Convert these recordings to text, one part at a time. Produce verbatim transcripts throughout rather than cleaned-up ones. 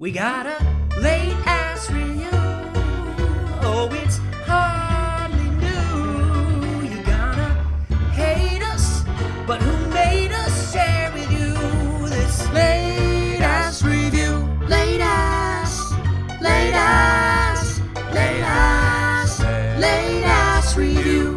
We got a late ass review. Oh, it's hardly new. You gonna hate us, but who made us share with you this late ass review? Late ass, late ass, late ass, late ass review.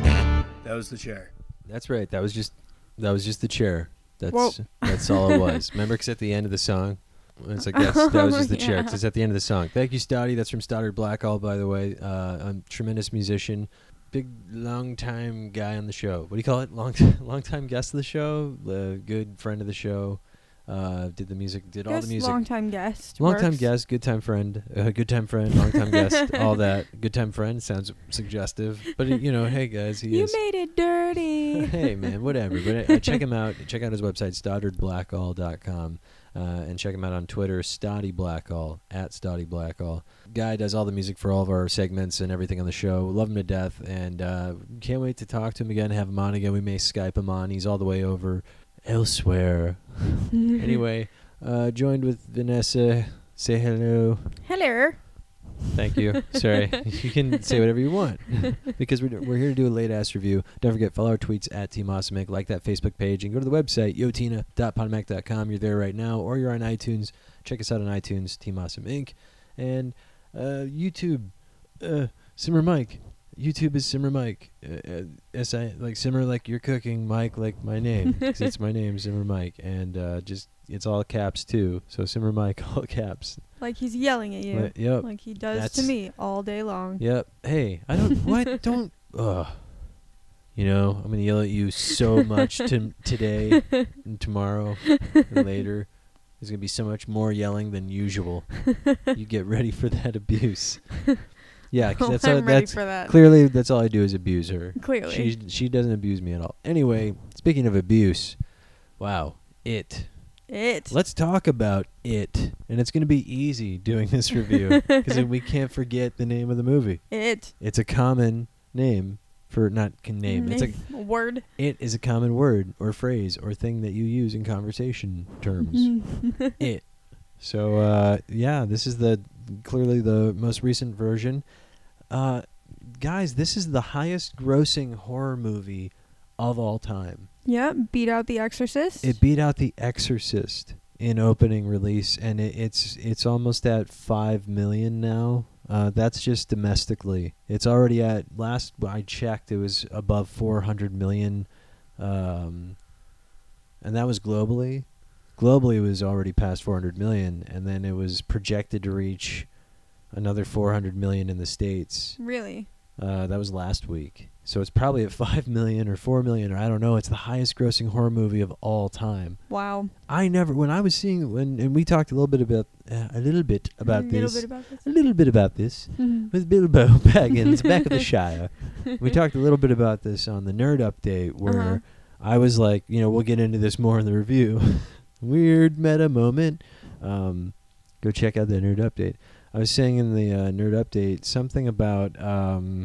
That was the chair. That's right. That was just that was just the chair. That's Whoa. that's all it was. Remember, because at the end of the song, it's like that's, that was just the chair. Because it's at the end of the song. Thank you, Stoddy. That's from Stoddard Blackall, by the way. Uh, I'm a tremendous musician, big long time guy on the show. What do you call it? Long long time guest of the show, uh, good friend of the show. Uh, did the music, did all the music. Long time guest. Long time works. guest, good time friend, uh, good time friend, long time guest, all that. Good time friend sounds suggestive, but it, you know, hey guys, he You is. made it dirty. Hey man, whatever. But uh, check him out. Check out his website, stoddard blackall dot com, uh, and check him out on Twitter, Stoddy Blackall at Stoddy Blackall. Guy does all the music for all of our segments and everything on the show. Love him to death, and uh, can't wait to talk to him again, have him on again. We may Skype him on. He's all the way over elsewhere. Anyway, uh, joined with Vanessa. Say hello. Hello. Thank you. Sorry. You can say whatever you want because we're, we're here to do a late ass review. Don't forget, follow our tweets at Team Awesome Incorporated. Like that Facebook page and go to the website, yotina dot podomatic dot com. You're there right now, or you're on iTunes. Check us out on iTunes, Team Awesome Incorporated. And uh, YouTube, uh, Simmer Mike. YouTube is Simmer Mike. Uh, uh, S I like Simmer like you're cooking, Mike like my name. 'Cause it's my name, Simmer Mike, and uh, just it's all caps too. So Simmer Mike, all caps. Like he's yelling at you. Li- yep. Like he does That's- to me all day long. Yep. Hey, I don't. What? Don't. Ugh. You know, I'm gonna yell at you so much to today and tomorrow and later. There's gonna be so much more yelling than usual. You get ready for that abuse. Yeah, 'cause that's I'm all, ready that's for that. clearly that's all I do is abuse her. Clearly. She she doesn't abuse me at all. Anyway, speaking of abuse, wow, it. It. Let's talk about it, and it's gonna be easy doing this review because we can't forget the name of the movie. It. It's a common name for not con- name. It's a a word. it is a common word or phrase or thing that you use in conversation terms. It. So uh, yeah, this is the clearly the most recent version. Uh, guys, this is the highest grossing horror movie of all time. Yeah, beat out The Exorcist. It beat out The Exorcist in opening release, and it, it's it's almost at five million now. Uh, that's just domestically. It's already at, last I checked, it was above four hundred million, um, and that was globally. Globally, it was already past four hundred million, and then it was projected to reach another four hundred million in the States. Really? Uh, that was last week. So it's probably at five million or four million, or I don't know. It's the highest grossing horror movie of all time. Wow. I never, when I was seeing, when and we talked a little bit about, uh, a little bit about a this. little bit about this. A little bit about this. With Bilbo Baggins, back of the Shire. We talked a little bit about this on the Nerd Update, where Uh-huh. I was like, you know, we'll get into this more in the review. Weird meta moment. Um, go check out the Nerd Update. I was saying in the uh, Nerd Update something about um,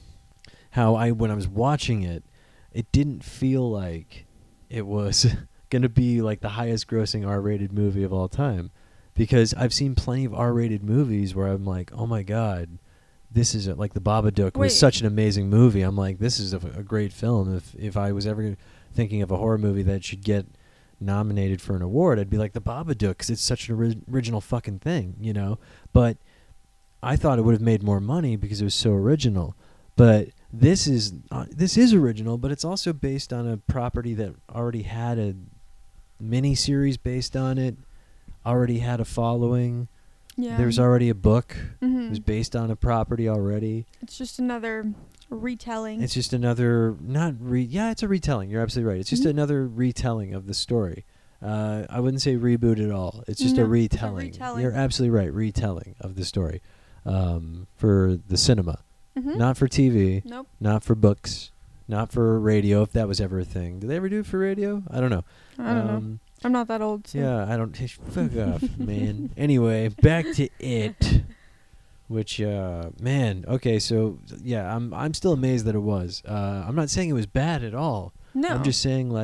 how I, when I was watching it, it didn't feel like it was going to be like the highest grossing R-rated movie of all time. Because I've seen plenty of R-rated movies where I'm like, oh my God, this is a, like The Babadook Wait. was such an amazing movie. I'm like, this is a, a great film. If if I was ever thinking of a horror movie that should get nominated for an award, I'd be like The Babadook because it's such an ori- original fucking thing, you know? But I thought it would have made more money because it was so original. But this is uh, this is original, but it's also based on a property that already had a mini series based on it, already had a following. Yeah. There's already a book. Mhm. It was based on a property already. It's just another retelling. It's just another, not re, yeah, it's a retelling. You're absolutely right. It's just Mhm. another retelling of the story. Uh, I wouldn't say reboot at all. It's just No, a it's a retelling. retelling. You're absolutely right. Retelling of the story um, for the cinema, Mhm. not for T V, Nope. not for books, not for radio. If that was ever a thing, did they ever do it for radio? I don't know. I don't know. Um, I'm not that old. So. Yeah, I don't. Fuck off, man. Anyway, back to it. Which, uh, man. Okay, so yeah, I'm I'm still amazed that it was. Uh, I'm not saying it was bad at all. No. I'm just saying, like,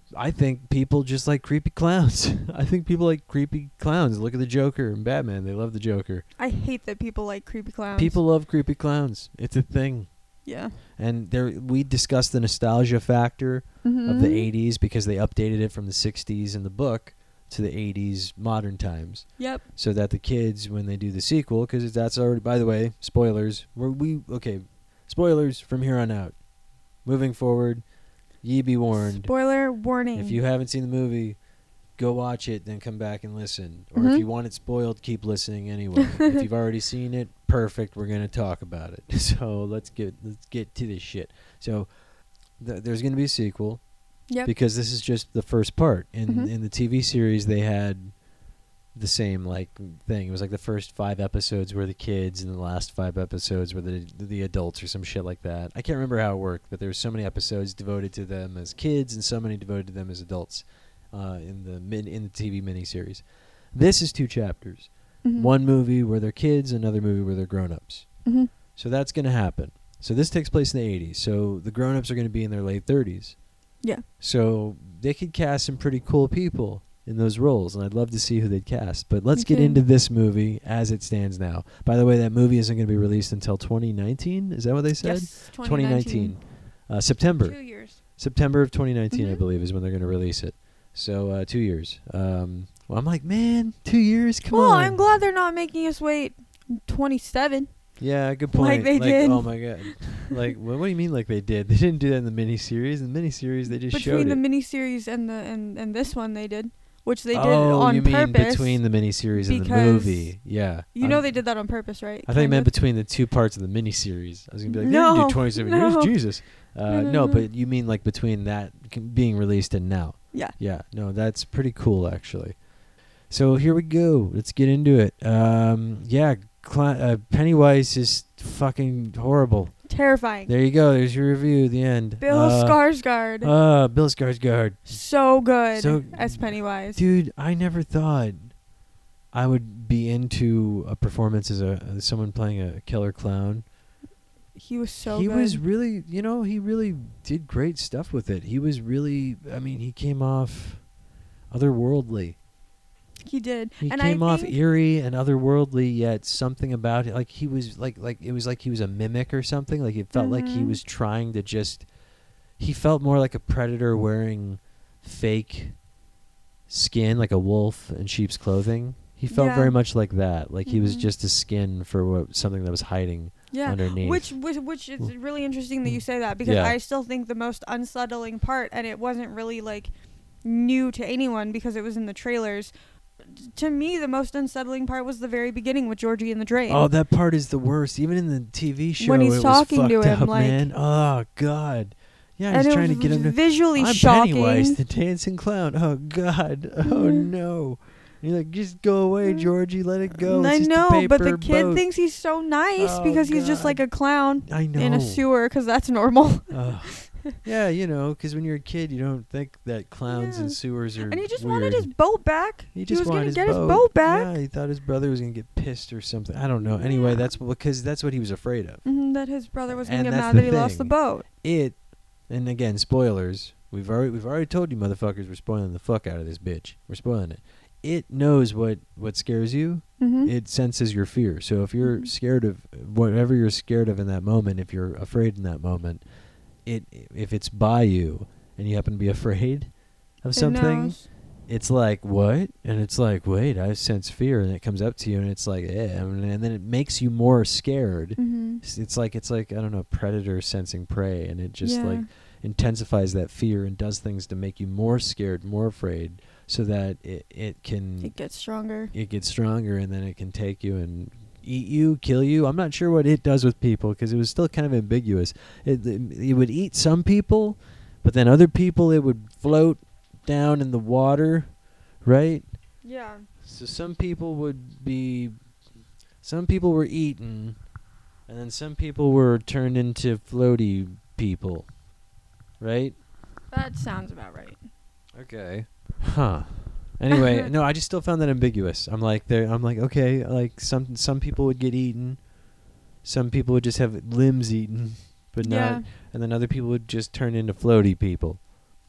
I think people just like creepy clowns. I think people like creepy clowns. Look at the Joker and Batman. They love the Joker. I hate that people like creepy clowns. People love creepy clowns. It's a thing. Yeah. And there, we discussed the nostalgia factor Mm-hmm. of the eighties because they updated it from the sixties in the book to the eighties modern times. Yep. So that the kids, when they do the sequel, because that's already, by the way, spoilers. We're, we okay, spoilers from here on out. Moving forward, ye be warned. Spoiler warning. If you haven't seen the movie, go watch it, then come back and listen. Or Mhm. if you want it spoiled, keep listening anyway. If you've already seen it, perfect. We're gonna talk about it. So let's get let's get to this shit. So th- there's gonna be a sequel. Yep. Because this is just the first part. In Mhm. in the T V series, they had the same like thing. It was like the first five episodes were the kids, and the last five episodes were the the adults or some shit like that. I can't remember how it worked, but there were so many episodes devoted to them as kids, and so many devoted to them as adults uh, in the min in the T V miniseries. This is two chapters. Mhm. One movie where they're kids, another movie where they're grown-ups. Mhm. So that's going to happen. So this takes place in the eighties. So the grown-ups are going to be in their late thirties. Yeah. So they could cast some pretty cool people in those roles, and I'd love to see who they'd cast. But let's Me get too. into this movie as it stands now. By the way, that movie isn't going to be released until twenty nineteen. Is that what they said? Yes. twenty nineteen. Uh, September. Two years. September of twenty nineteen, I Mhm. believe, is when they're going to release it. So uh, two years. Um, well, I'm like, man, two years? Come well, on. I'm glad they're not making us wait twenty-seven. Yeah, good Like point. they did. Oh my god. Like, what, what do you mean? Like they did? They didn't do that in the miniseries. In the miniseries, they just showed Between it. the miniseries and the and, and this one, they did, which they did oh, on you mean purpose. between the miniseries and the because movie? Yeah. You know I'm- they did that on purpose, right? I thought you Kind meant of. between the two parts of the miniseries. I was gonna be like, they No, didn't do twenty-seven no. years, Jesus. Uh, No, no, no, no. but you mean like between that c- being released and now? Yeah. Yeah. No, that's pretty cool actually. So here we go. Let's get into it. Um, yeah, Cla- uh, Pennywise is fucking horrible. Terrifying. There you go. There's your review. The end. Bill uh, Skarsgård. Uh, Bill Skarsgård. so good So- as Pennywise. Dude, I never thought I would be into a performance as a as someone playing a killer clown. He was so he good. was really, you know, he really did great stuff with it. He was really, I mean, he came off otherworldly. He did. He and came I off think, eerie and otherworldly, yet something about it, like he was like like it was like he was a mimic or something. Like it felt like he Mhm. was trying to just. He felt more like a predator wearing fake skin, like a wolf in sheep's clothing. He felt Yeah. very much like that. Like he was Mhm. just a skin for what, something that was hiding yeah. underneath. Which, which which is really interesting that you say that, because Yeah. I still think the most unsettling part, and it wasn't really like new to anyone because it was in the trailers. To me, the most unsettling part was the very beginning with Georgie and the Drain. Oh, that part is the worst. Even in the T V show, When he's it talking was to fucked him, up, like- man. Oh God. Yeah, and he's it trying to was get him to. visually I'm shocking. Pennywise, the dancing clown. Oh God. Oh Mhm. no. You're like, just go away, Georgie. Let it go. It's I just a know, but the paper kid boat. thinks he's so nice Oh, because he's just God. like a clown I know. in a sewer, because that's normal. Ugh. Yeah, you know, because when you're a kid, you don't think that clowns Yeah. and sewers are. And he just weird. wanted his boat back. He just was wanted gonna his get boat. his boat back. Yeah, he thought his brother was gonna get pissed or something. I don't know. Anyway, Yeah. that's because that's what he was afraid of. Mhm, that his brother was And gonna get that's mad the that he lost the thing. boat. It, and again, spoilers. We've already we've already told you, motherfuckers. We're spoiling the fuck out of this bitch. We're spoiling it. It knows what what scares you. Mm-hmm. It senses your fear. So if you're Mhm. scared of whatever you're scared of in that moment, if you're afraid in that moment, it if it's by you and you happen to be afraid of something, it's like, what? And it's like, wait, I sense fear, and it comes up to you, and it's like, eh, and and then it makes you more scared. Mm-hmm. It's, it's like it's like I don't know, predator sensing prey, and it just yeah. like intensifies that fear and does things to make you more scared, more afraid, so that it it can it gets stronger. it gets stronger, and then it can take you and eat you, kill you. I'm not sure what it does with people because it was still kind of ambiguous. It, it it would eat some people, but then other people it would float down in the water, right? Yeah. So some people would be, some people were eaten, and then some people were turned into floaty people, right? That sounds about right. Okay. Huh. Anyway, no, I just still found that ambiguous. I'm like, there. I'm like, okay, like some some people would get eaten, some people would just have limbs eaten, but Yeah. not, and then other people would just turn into floaty people.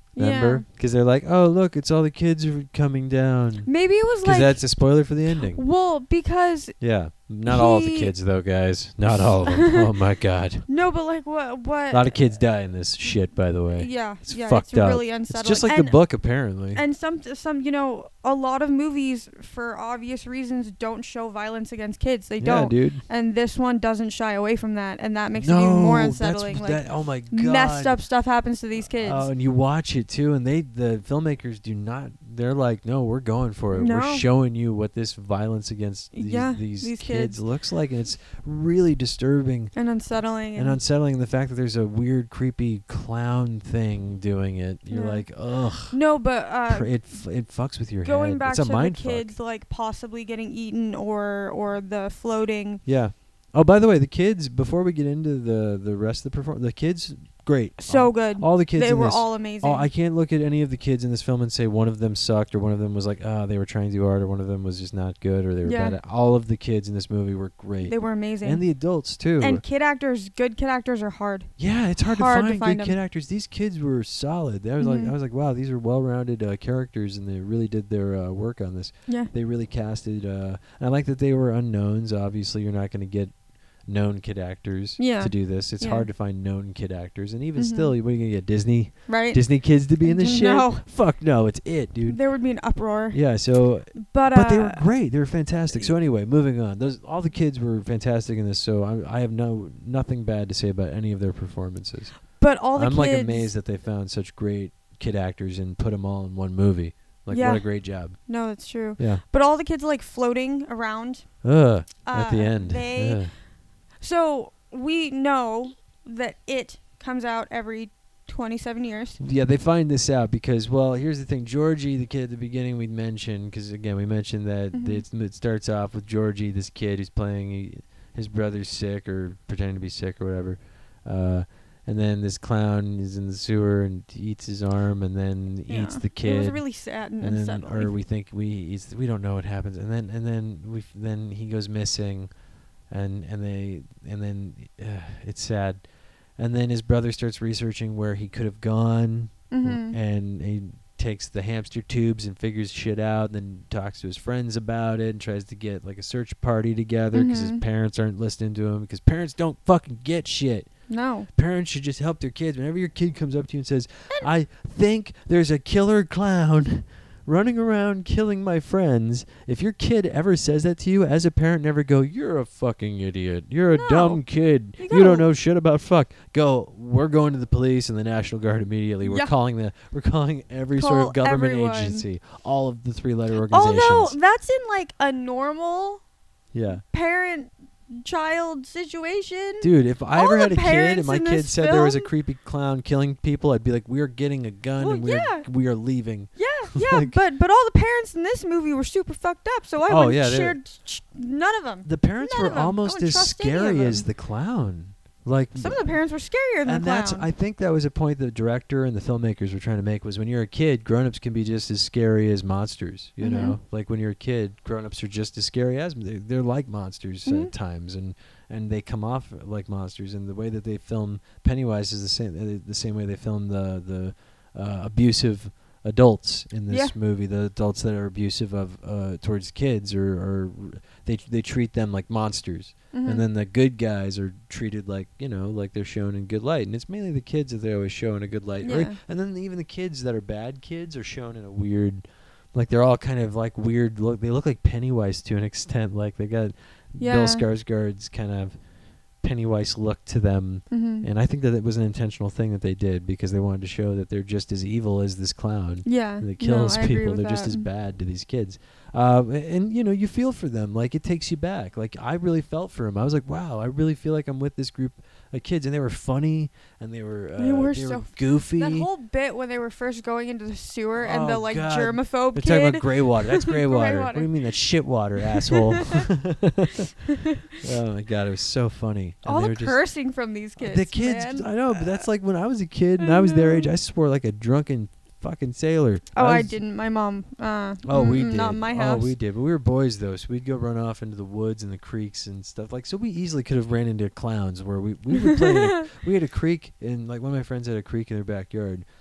Remember? Because they're like, oh, look, it's all the kids are coming down. Maybe it was Because like. that's a spoiler for the ending. Well, because. Yeah. Not all of the He- kids, though, guys. Not all of them. Oh, my God. No, but like what? What? A lot of kids die in this shit, by the way. Yeah, It's yeah, fucked it's up. really unsettling. It's just like and, the book, apparently. And some, some, you know, a lot of movies, for obvious reasons, don't show violence against kids. They yeah, don't. dude. And this one doesn't shy away from that, and that makes no, it even more that's unsettling. Like that. Oh my God. messed up stuff happens to these kids. Oh, and you watch it too, and they, the filmmakers, do not. They're like, no, we're going for it. No. We're showing you what this violence against these, Yeah, these, these kids, kids. looks like, and it's really disturbing and unsettling. and unsettling. The fact that there's a weird, creepy clown thing doing it, you're Yeah. like, ugh. no, but uh, Cr- it f- it fucks with your going head. back It's a to the mind fuck. kids like possibly getting eaten or or the floating. Yeah. Oh, by the way, the kids. Before we get into the the rest of the perform, the kids, great. So all, good. All the kids. They in were this, all amazing. Oh, I can't look at any of the kids in this film and say one of them sucked or one of them was like, ah, they were trying too hard or one of them was just not good or they were Yeah. bad. At, all of the kids in this movie were great. They were amazing. And the adults too. And kid actors, good kid actors are hard. yeah, it's hard, hard to, to find find good 'em. kid actors. These kids were solid. I was like, Mhm. I was like, wow, these are well-rounded uh, characters, and they really did their uh, work on this. Yeah. They really casted. Uh, and I like that they were unknowns. Obviously, you're not going to get known kid actors Yeah. to do this. It's Yeah. hard to find known kid actors, and even Mhm. still, what are you going to get? Disney, Right? Disney kids to be in this shit? No. Fuck no, it's it, dude. There would be an uproar. Yeah, so But, uh, but they were great. They were fantastic. So anyway, moving on. Those all the kids were fantastic in this. So I, I have no nothing bad to say about any of their performances. but all the I'm kids. like amazed that they found such great kid actors and put them all in one movie. Like Yeah. what a great job. No, that's true. Yeah. But all the kids like floating around. Ugh. At the Uh, end. they- Ugh. So we know that it comes out every twenty-seven years. Yeah, they find this out because, well, here's the thing. Georgie, the kid at the beginning we mentioned, because, again, we mentioned that Mhm. it's, it starts off with Georgie, this kid who's playing, he, his brother's sick or pretending to be sick or whatever. Uh, and then this clown is in the sewer and eats his arm and then Yeah. eats the kid. It was really sad and, and then, unsettling. or we think we he's, we don't know what happens. And then and then we f- then he goes missing, and and they and then uh, it's sad. And then his brother starts researching where he could have gone, Mhm. and he takes the hamster tubes and figures shit out, and then talks to his friends about it and tries to get like a search party together because his Mhm. parents aren't listening to him because parents don't fucking get shit. No. Parents should just help their kids. Whenever your kid comes up to you and says, I think there's a killer clown running around killing my friends, if your kid ever says that to you, as a parent, never go, you're a fucking idiot. You're a No. dumb kid. You You, gotta- don't know shit about fuck. Go, we're going to the police and the National Guard immediately. We're Yeah. calling the we're calling every sort Call of government everyone. agency. All of the three letter organizations. Although that's in like a normal yeah. parent child situation. Dude, if I All ever the had a kid and parents my in kid this said there was a film- creepy clown killing people, I'd be like, we are getting a gun Well, and we yeah. are we are leaving. Yeah, yeah, Like- but but all the parents in this movie were super fucked up, so I Oh, wouldn't yeah, they're- shared sh- none of them. The parents None were of 'em. I almost wouldn't as trust any of scary as them. the clown. Like Some of the parents were scarier than and the that's clown. I think that was a point the director and the filmmakers were trying to make was when you're a kid, grown-ups can be just as scary as monsters, you Mhm. know? Like when you're a kid, grown-ups are just as scary as they're, they're like monsters Mhm. at times and and they come off like monsters, and the way that they film Pennywise is the same uh, the same way they film the the uh, abusive adults in this Yeah. movie, the adults that are abusive of uh, towards kids or, or they they treat them like monsters. Mhm. And then the good guys are treated like, you know, like they're shown in good light. And it's mainly the kids that they always show in a good light. Or- Yeah. and then even the kids that are bad kids are shown in a weird, like they're all kind of like weird look. They look like Pennywise to an extent. Like they got Yeah. Bill Skarsgård's kind of Pennywise look to them. Mhm. And I think that it was an intentional thing that they did because they wanted to show that they're just as evil as this clown yeah, that kills no, I agree people. with They're just that. as bad to these kids. Uh, and, you know, you feel for them. Like, it takes you back. Like, I really felt for him. I was like, wow, I really feel like I'm with this group of kids. And they were funny, and they were, uh, They were they so- goofy. That whole bit when they were first going into the sewer and the Oh, like God. germaphobe They're kid. talking about gray water. That's gray, Gray water. What water. do you mean that's shit water, asshole? Oh, my God. It was so funny. And all they the were just- cursing from these kids. the kids, man. I know, but that's like when I was a kid and I I was their know. age, I swore like a drunken fucking sailor. Oh, I was- didn't. My mom. Uh, Oh, we mm-mm, did. Not in my house. Oh, we did. But we were boys though, so we'd go run off into the woods and the creeks and stuff like. So we easily could have ran into clowns where we we would play. in a, we had a creek, and like one of my friends had a creek in their backyard,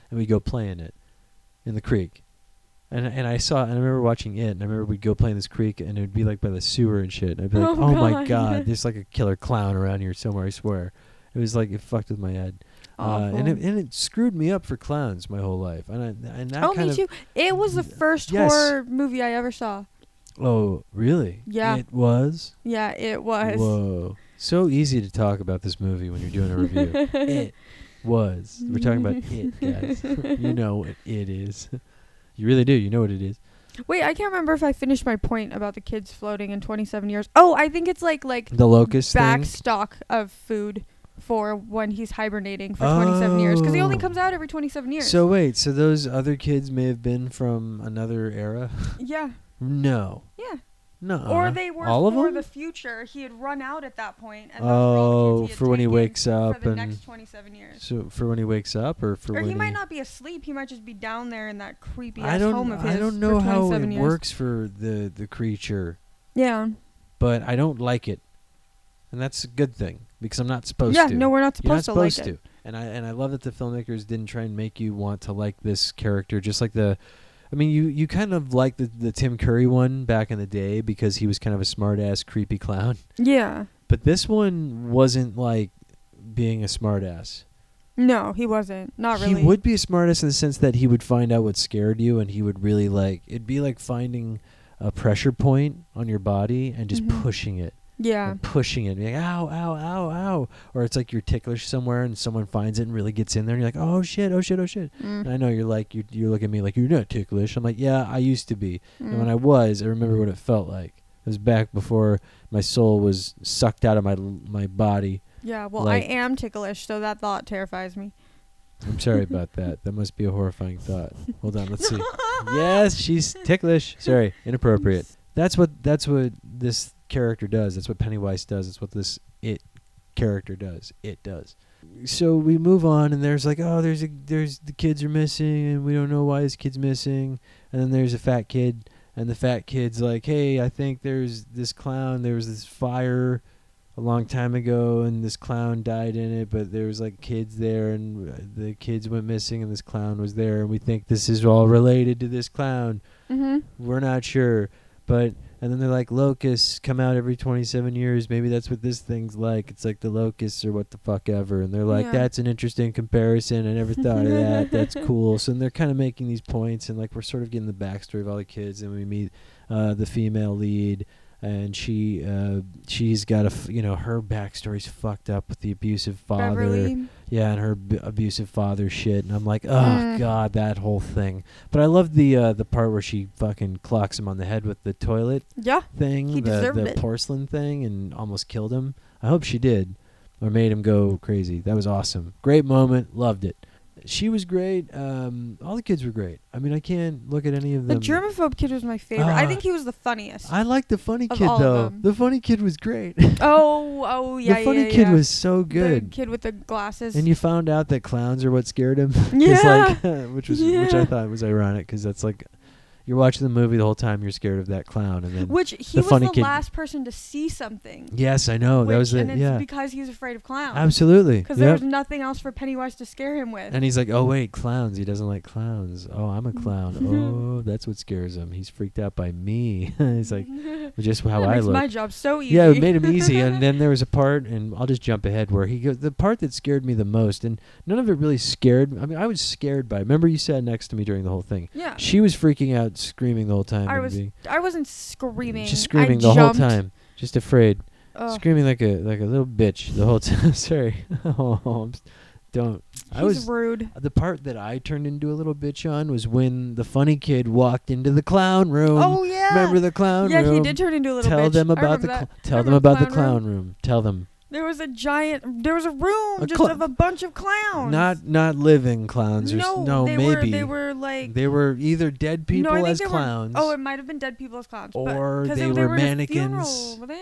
and we'd go play in it, in the creek. And and I saw, and I remember watching it, and I remember we'd go play in this creek, and it would be like by the sewer and shit. And I'd be like, Oh, oh, my God. God, there's like a killer clown around here somewhere, I swear. It was like, it fucked with my head. Uh, and, it, and it screwed me up for clowns my whole life. And, I, and that Oh, kind me of, too. It was the first Yes. horror movie I ever saw. Oh, really? Yeah. It was? Yeah, it was. Whoa. So easy to talk about this movie when you're doing a review. It was. We're talking about it, guys. You know what it is. You really do. You know what it is. Wait, I can't remember if I finished my point about the kids floating in twenty-seven years. Oh, I think it's like like The locust back thing? stock of food for when he's hibernating for twenty-seven years, because he only Oh. comes out every twenty-seven years. So wait, so those other kids may have been from another era? yeah, No. yeah. No. Or they were all of for them? the future. He had run out at that point, and those were all the Oh, kids he had for when he taken wakes for up the and next twenty-seven years. so for when he wakes up, or for Or when he might not be asleep. He might just be down there in that creepy I ass don't. home of his I don't for know how it twenty-seven years. works for the the creature, Yeah. but I don't like it, and that's a good thing because I'm not supposed Yeah. to. No, we're not You're not supposed to like supposed it. to. And I and I love that the filmmakers didn't try and make you want to like this character, just like the. I mean, you, you kind of like the, the Tim Curry one back in the day because he was kind of a smart-ass, creepy clown. Yeah. But this one wasn't like being a smartass. No, he wasn't. Not really. He would be a smartass in the sense that he would find out what scared you, and he would really like. It'd be like finding a pressure point on your body and just Mhm. pushing it. Yeah. And pushing it, and being like, ow, ow, ow, ow. Or it's like you're ticklish somewhere and someone finds it and really gets in there and you're like, oh shit, oh shit, oh shit. Mm. And I know you're like, you you look at me like, you're not ticklish. I'm like, yeah, I used to be. Mm. And when I was, I remember what it felt like. It was back before my soul was sucked out of my my body. Yeah, well, like- I am ticklish, so that thought terrifies me. I'm sorry about that. That must be a horrifying thought. Hold on, let's see. Yes, she's ticklish. Sorry, inappropriate. That's what that's what this character does. That's what Pennywise does. That's what this it character does. It does. So we move on, and there's like, oh, there's a there's the kids are missing, and we don't know why this kid's missing. And then there's a fat kid, and the fat kid's like, hey, I think there's this clown. There was this fire a long time ago, and this clown died in it, but there was like kids there, and uh, the kids went missing, and this clown was there, and we think this is all related to this clown. Mm-hmm. We're not sure, but and then they're like, locusts come out every twenty-seven years. Maybe that's what this thing's like. It's like the locusts or what the fuck ever. And they're like, Yeah. that's an interesting comparison. I never thought of that. That's cool. So they're kind of making these points, and like we're sort of getting the backstory of all the kids, and we meet uh, the female lead. And she, uh, she's got a, f- you know, her backstory's fucked up with the abusive father. Beverly. Yeah, and her b- abusive father shit. And I'm like, oh, Mm. God, that whole thing. But I love the uh, the part where she fucking clocks him on the head with the toilet Yeah. thing, He the, deserved the it. porcelain thing, and almost killed him. I hope she did, or made him go crazy. That was awesome. Great moment. Loved it. She was great. Um, all the kids were great. I mean, I can't look at any of The them. germaphobe kid was my favorite. I Ah. think he was the funniest. I like the funny Of kid all of though. them. The funny kid was great. oh, oh, yeah, the funny yeah, kid yeah. was so The good. kid with the glasses. And you found out that clowns are what scared him. 'Cause, Yeah. like, which was which I Yeah. thought was ironic because that's like you're watching the movie the whole time you're scared of that clown, and then Which he the was funny the kid- last person to see something. yes, I know that which, was it. and it's Yeah, because he's afraid of clowns. absolutely. Because there Yep. was nothing else for Pennywise to scare him with. And he's like, oh wait, clowns. He doesn't like clowns. Oh, I'm a clown. Oh, that's what scares him. He's freaked out by me. He's like, just how that I makes look. my job so easy. Yeah, it made him easy. And then there was a part, and I'll just jump ahead, where he goes, the part that scared me the most, and none of it really scared. I mean, I was scared by it. Remember, you sat next to me during the whole thing. Yeah. She was freaking out, screaming the whole time. I and was being- I wasn't screaming. just screaming I the jumped. whole time, just afraid, Ugh. screaming like a like a little bitch the whole time. Sorry, oh, I'm s- don't. I He's was rude. the part that I turned into a little bitch on was when the funny kid walked into the clown room. Oh yeah. Remember the clown yeah, room? he did turn into a little Tell bitch. them I about the remember cl- that. tell I them remember about the clown clown room. Tell them. There was a giant. There was a room A just cl- of a bunch of clowns. Not not living clowns. Or s- no, no, they maybe were. They were like. They were either dead people no, I think as they clowns. Were, oh, it might have been dead people as clowns. Or but, 'cause they they, were were in a mannequins. funeral. Were they in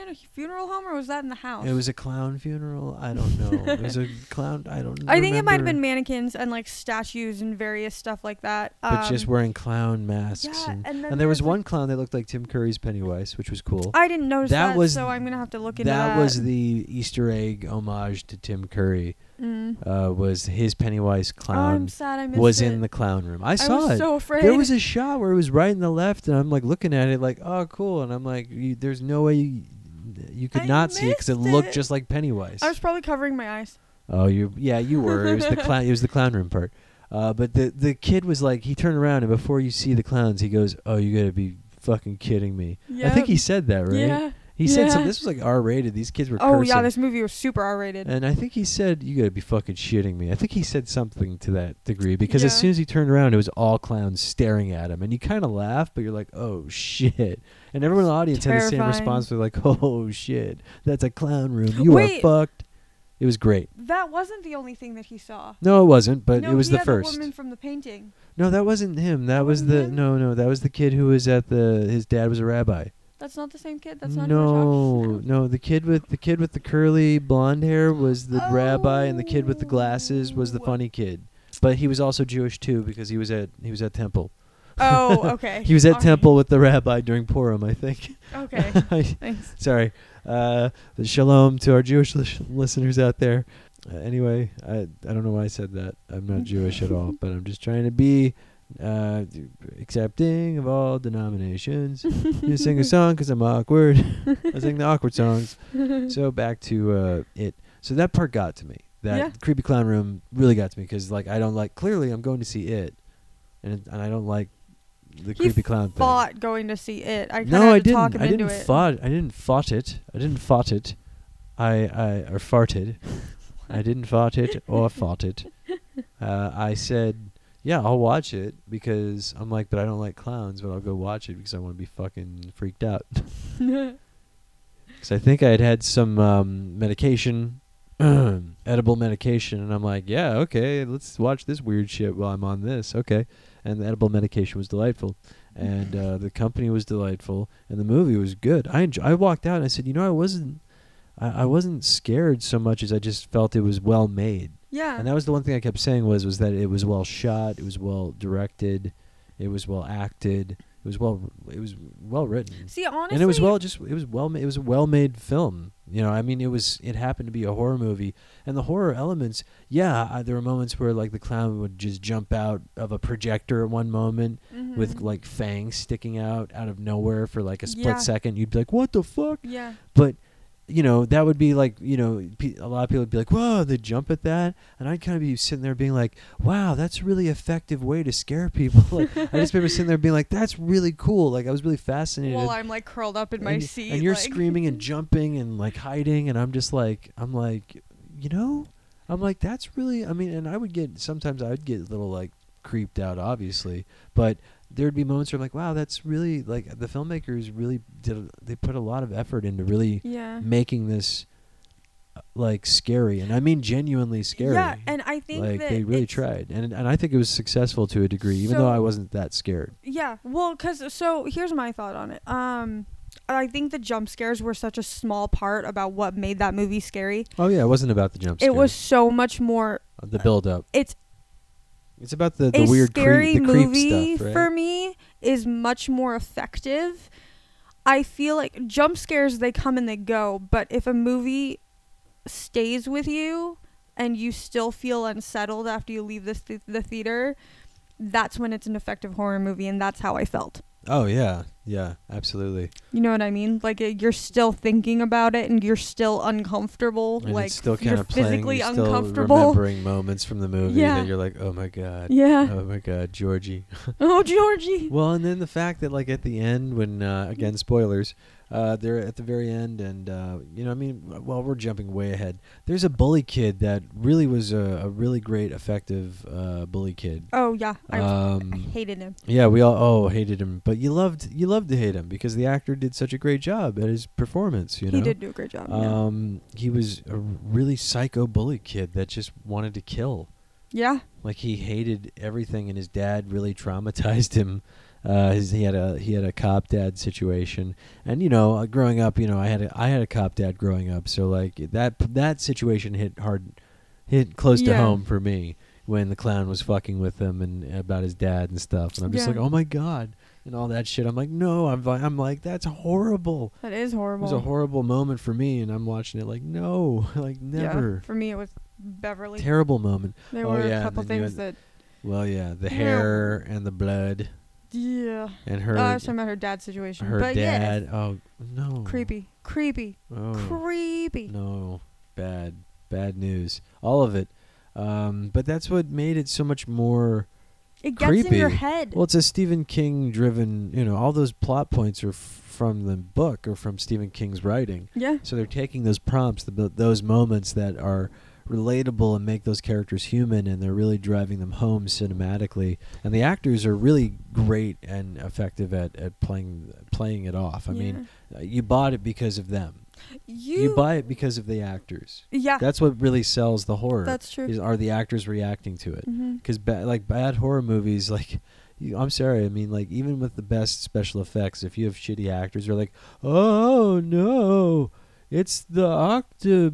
in a funeral home, or was that in the house? It was a clown funeral. I don't know. It was a clown. I don't know. I think it might have been mannequins and like statues and various stuff like that. But um, just wearing clown masks. yeah, and, and then and there was there's, one like- clown that looked like Tim Curry's Pennywise, which was cool. I didn't notice That that, was- so I'm gonna have to look into that that. was the Easter egg homage to Tim Curry. Mm. Uh, was his Pennywise Oh, clown I'm sad I missed was it. in the clown room. I I saw was it. so afraid. There was a shot where it was right in the left, and I'm like looking at it, like, oh, cool. And I'm like, you, there's no way you, you could I not see it because it missed looked it. just like Pennywise. I was probably covering my eyes. Oh, you, yeah, you were. It was the clown. It was the clown room part. Uh, but the the kid was like, he turned around, and before you see the clowns, he goes, "Oh, you gotta be fucking kidding me." I think Yep. he said that, right? Yeah. He said Yeah. something. This was like R rated. These kids were Oh cursing. yeah, this movie was super R-rated. And I think he said, "You gotta be fucking shitting me." I think he said something to that degree because as Yeah. soon as he turned around, it was all clowns staring at him, and you kind of laugh, but you're like, "Oh shit!" And everyone in the audience had the same Terrifying. response. They're like, "Oh shit, that's a clown room. You Wait. are fucked." It was great. That wasn't the only thing that he saw. No, it wasn't, but no, it was he the had first. The woman from the painting. No, that wasn't him. That That was wasn't the him? no, no. That was the kid who was at the. His dad was a rabbi. That's not the same kid. That's not no, Josh. no. The kid with the kid with the curly blonde hair was the rabbi, and the kid with the glasses was the Oh. funny kid. But he was also Jewish too because he was at he was at temple. Oh, okay. He was at All temple with the rabbi during Purim, I think. right. Okay. I- Thanks. Sorry. Uh, shalom to our Jewish lis- listeners out there. Uh, anyway, I I don't know why I said that. I'm not Jewish at all, but I'm just trying to be uh, accepting of all denominations. You sing a song because I'm awkward. I sing the awkward songs. So back to uh, it. So that part got to me. That Yeah. creepy clown room really got to me because like I don't like. Clearly, I'm going to see it, and it, and I don't like the He creepy clown thing. Fought going to see it. I kind of No, had I to talk didn't. him I into didn't it. fought. I didn't fought it. I didn't fought it. I I or farted. I didn't fought it or fought it. Uh, I said, yeah, I'll watch it because I'm like, but I don't like clowns, but I'll go watch it because I want to be fucking freaked out. Because I think I had had some um, medication, edible medication, and I'm like, yeah, okay, let's watch this weird shit while I'm on this. Okay. And the edible medication was delightful. And uh, the company was delightful. And the movie was good. I enjo- I walked out and I said, you know, I wasn't, I, I wasn't scared so much as I just felt it was well made. Yeah. And that was the one thing I kept saying was was that it was well shot, it was well directed, it was well acted, it was well it was well written. See, honestly, And it was well just it was well ma- it was a well made film. You know, I mean it was it happened to be a horror movie, and the horror elements, yeah, I, there were moments where like the clown would just jump out of a projector at one moment Mhm. with like fangs sticking out out of nowhere for like a split Yeah. second. You'd be like, "What the fuck?" Yeah. But you know, that would be like, you know, pe- a lot of people would be like, whoa, they jump at that. And I'd kind of be sitting there being like, wow, that's a really effective way to scare people. Like, I just remember sitting there being like, that's really cool. Like, I was really fascinated. While I'm like curled up in my and, seat. and you're like screaming and jumping and like hiding. And I'm just like, I'm like, you know, I'm like, that's really, I mean, and I would get, sometimes I would get a little like creeped out, obviously. But there'd be moments where I'm like, wow, that's really, like, the filmmakers really did, they put a lot of effort into really Yeah. making this uh, like scary, and I mean genuinely scary. Yeah, and I think like that they really it's- tried, and and I think it was successful to a degree, even though So- I wasn't that scared. Yeah, well, cause so here's my thought on it. Um, I think the jump scares were such a small part about what made that movie scary. Oh yeah, it wasn't about the jump scare. It was so much more. uh, the build up. It's It's about the, the a weird scary creep, the creep movie stuff, right? for me is much more effective. I feel like jump scares, they come and they go, but if a movie stays with you and you still feel unsettled after you leave the th- the theater, that's when it's an effective horror movie, and that's how I felt. Oh yeah, yeah, absolutely. You know what I mean? Like it, you're still thinking about it, and you're still uncomfortable. And like it's still you're kind of playing. physically You're still uncomfortable. remembering moments from the movie Yeah. that you're like, oh my god, Yeah. oh my god, Georgie. Oh, Georgie. Well, and then the fact that, like, at the end, when, uh, again, spoilers, uh, they're at the very end, and, uh, you know, I mean, well, we're jumping way ahead. There's a bully kid that really was a, a really great, effective uh, bully kid. Oh yeah, I, Um, I hated him. Yeah, we all, oh, hated him. But you loved, you loved to hate him because the actor did such a great job at his performance, you know? He did do a great job. yeah. Um, he was a really psycho bully kid that just wanted to kill. Yeah. Like, he hated everything, and his dad really traumatized him. Uh, his, he had a he had a cop dad situation, and you know, uh, growing up, you know, I had a I had a cop dad growing up, so like that that situation hit hard, hit close to Yeah. home for me when the clown was fucking with him and about his dad and stuff, and I'm just Yeah. like, oh my god, and all that shit. I'm like, no, I'm vi- I'm like, that's horrible. That is It horrible. was a horrible moment for me, and I'm watching it like, no, like never. Yeah, for me, it was Beverly. Terrible moment. There Oh, were yeah, a couple and then you things that. Well, yeah, the Yeah. hair and the blood Yeah. and her Oh, I was talking about her dad's situation. her but dad. Oh no. Yeah, creepy. Creepy. Oh Creepy. no, bad, bad news. All of it. Um, but that's what made it so much more. It gets in your creepy. head. Well, it's a Stephen King driven. You know, all those plot points are f- from the book or from Stephen King's writing. yeah. So they're taking those prompts, the, those moments that are relatable and make those characters human, and they're really driving them home cinematically. And the actors are really great and effective at, at playing playing it off. I mean, uh, you bought it because of them. you. You buy it because of the actors. Yeah. That's what really sells the horror. That's true. Is, are the actors reacting to it? Mhm. Because ba- like bad horror movies, like you, I'm sorry, I mean, like even with the best special effects, if you have shitty actors, they're like, oh no, it's the octo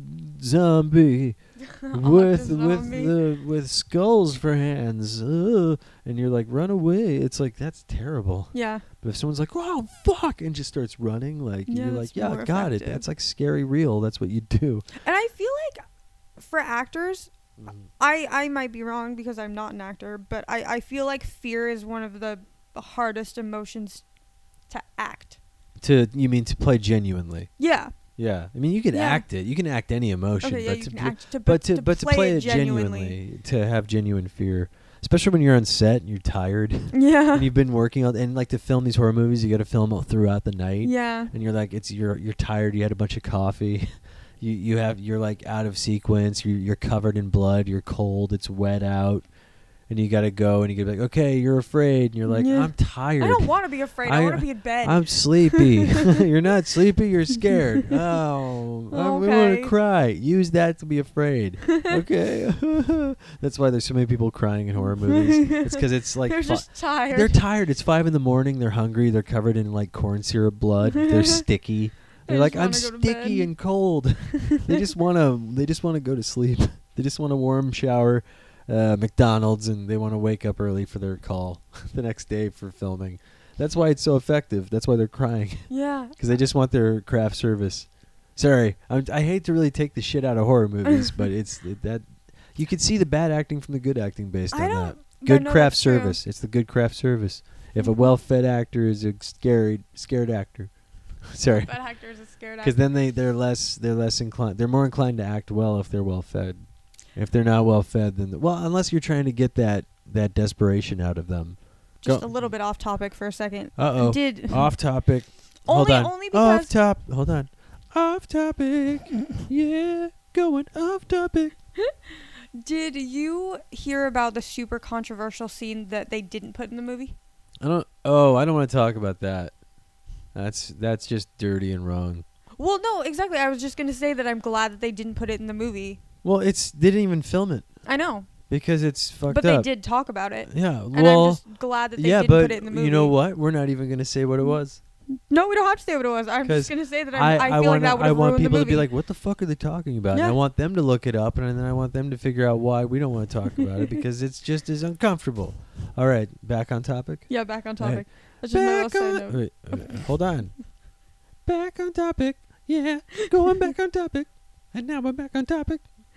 zombie with with Octozombie. the with skulls for hands, Ugh. And you're like, run away. It's like that's terrible. Yeah. But if someone's like, oh fuck, and just starts running, like Yeah, you're that's like, yeah, more got it. effective. That's like scary real. That's what you do. And I feel like for actors, I I might be wrong because I'm not an actor, but I I feel like fear is one of the hardest emotions to act. To you mean to play genuinely? Yeah. Yeah, I mean you can Yeah. act it. You can act any emotion, Okay. Yeah. but You to can pl- act to, but to to but to play, it genuinely, to have genuine fear, especially when you're on set and you're tired Yeah. and you've been working on and like to film these horror movies, you got to film it throughout the night. Yeah. And you're like, it's you're you're tired. You had a bunch of coffee. you you have you're like out of sequence. You you're covered in blood. You're cold. It's wet out, and you got to go. And you get like, okay, you're afraid. And you're like, Yeah. I'm tired. I don't want to be afraid. I, I- want to be in bed. I'm sleepy. You're not sleepy. You're scared. Oh, I want Okay. to cry. Use that to be afraid. Okay. That's why there's so many people crying in horror movies. It's because it's like They're fi- just tired. they're tired. It's five in the morning. They're hungry. They're covered in like corn syrup blood. They're sticky. They They're like, just I'm wanna go to sticky bed." and cold. they just want to. They just want to go to sleep. They just want a warm shower, uh, McDonald's, and they want to wake up early for their call the next day for filming. That's why it's so effective. That's why they're crying. Yeah. Because they just want their craft service. Sorry, I'm, I hate to really take the shit out of horror movies, but it's it, that you can see the bad acting from the good acting based I on don't. that. but Good no, craft that's true. service. It's the good craft service. If a Mhm. well-fed actor is a scared scared actor, sorry, Bad actor is a scared because actor. then they they're less they're less inclined. They're more inclined to act well if they're well-fed. If they're not well-fed, then the, well, unless you're trying to get that that desperation out of them. Just Go- a little bit off topic for a second. Uh oh. Did Off topic. Hold only on. only Off because top. Hold on. Off topic. Yeah, going off topic. did you hear about the super controversial scene that they didn't put in the movie? I don't. Oh, I don't want to talk about that. That's that's just dirty and wrong. Well, no, exactly. I was just gonna say that I'm glad that they didn't put it in the movie. Well, it's they didn't even film it I know, because it's fucked but up. they did talk about it, Yeah. and Well. I'm just glad that they yeah, didn't but put it in the movie. you know what? We're not even gonna say what it was. No, we don't have to say what it was. I'm 'Cause just gonna say that I'm, I I, feel I like want that would I have want ruined people the to movie. be like, what the fuck are they talking about? And Yeah. I want them to look it up, and then I want them to figure out why we don't want to talk about it because it's just as uncomfortable. All right, back on topic. Yeah, back on Hey, topic. That's just my Back little side on. note. Wait, wait, hold on. Back on topic. Yeah, going back on topic. And now we're back on topic.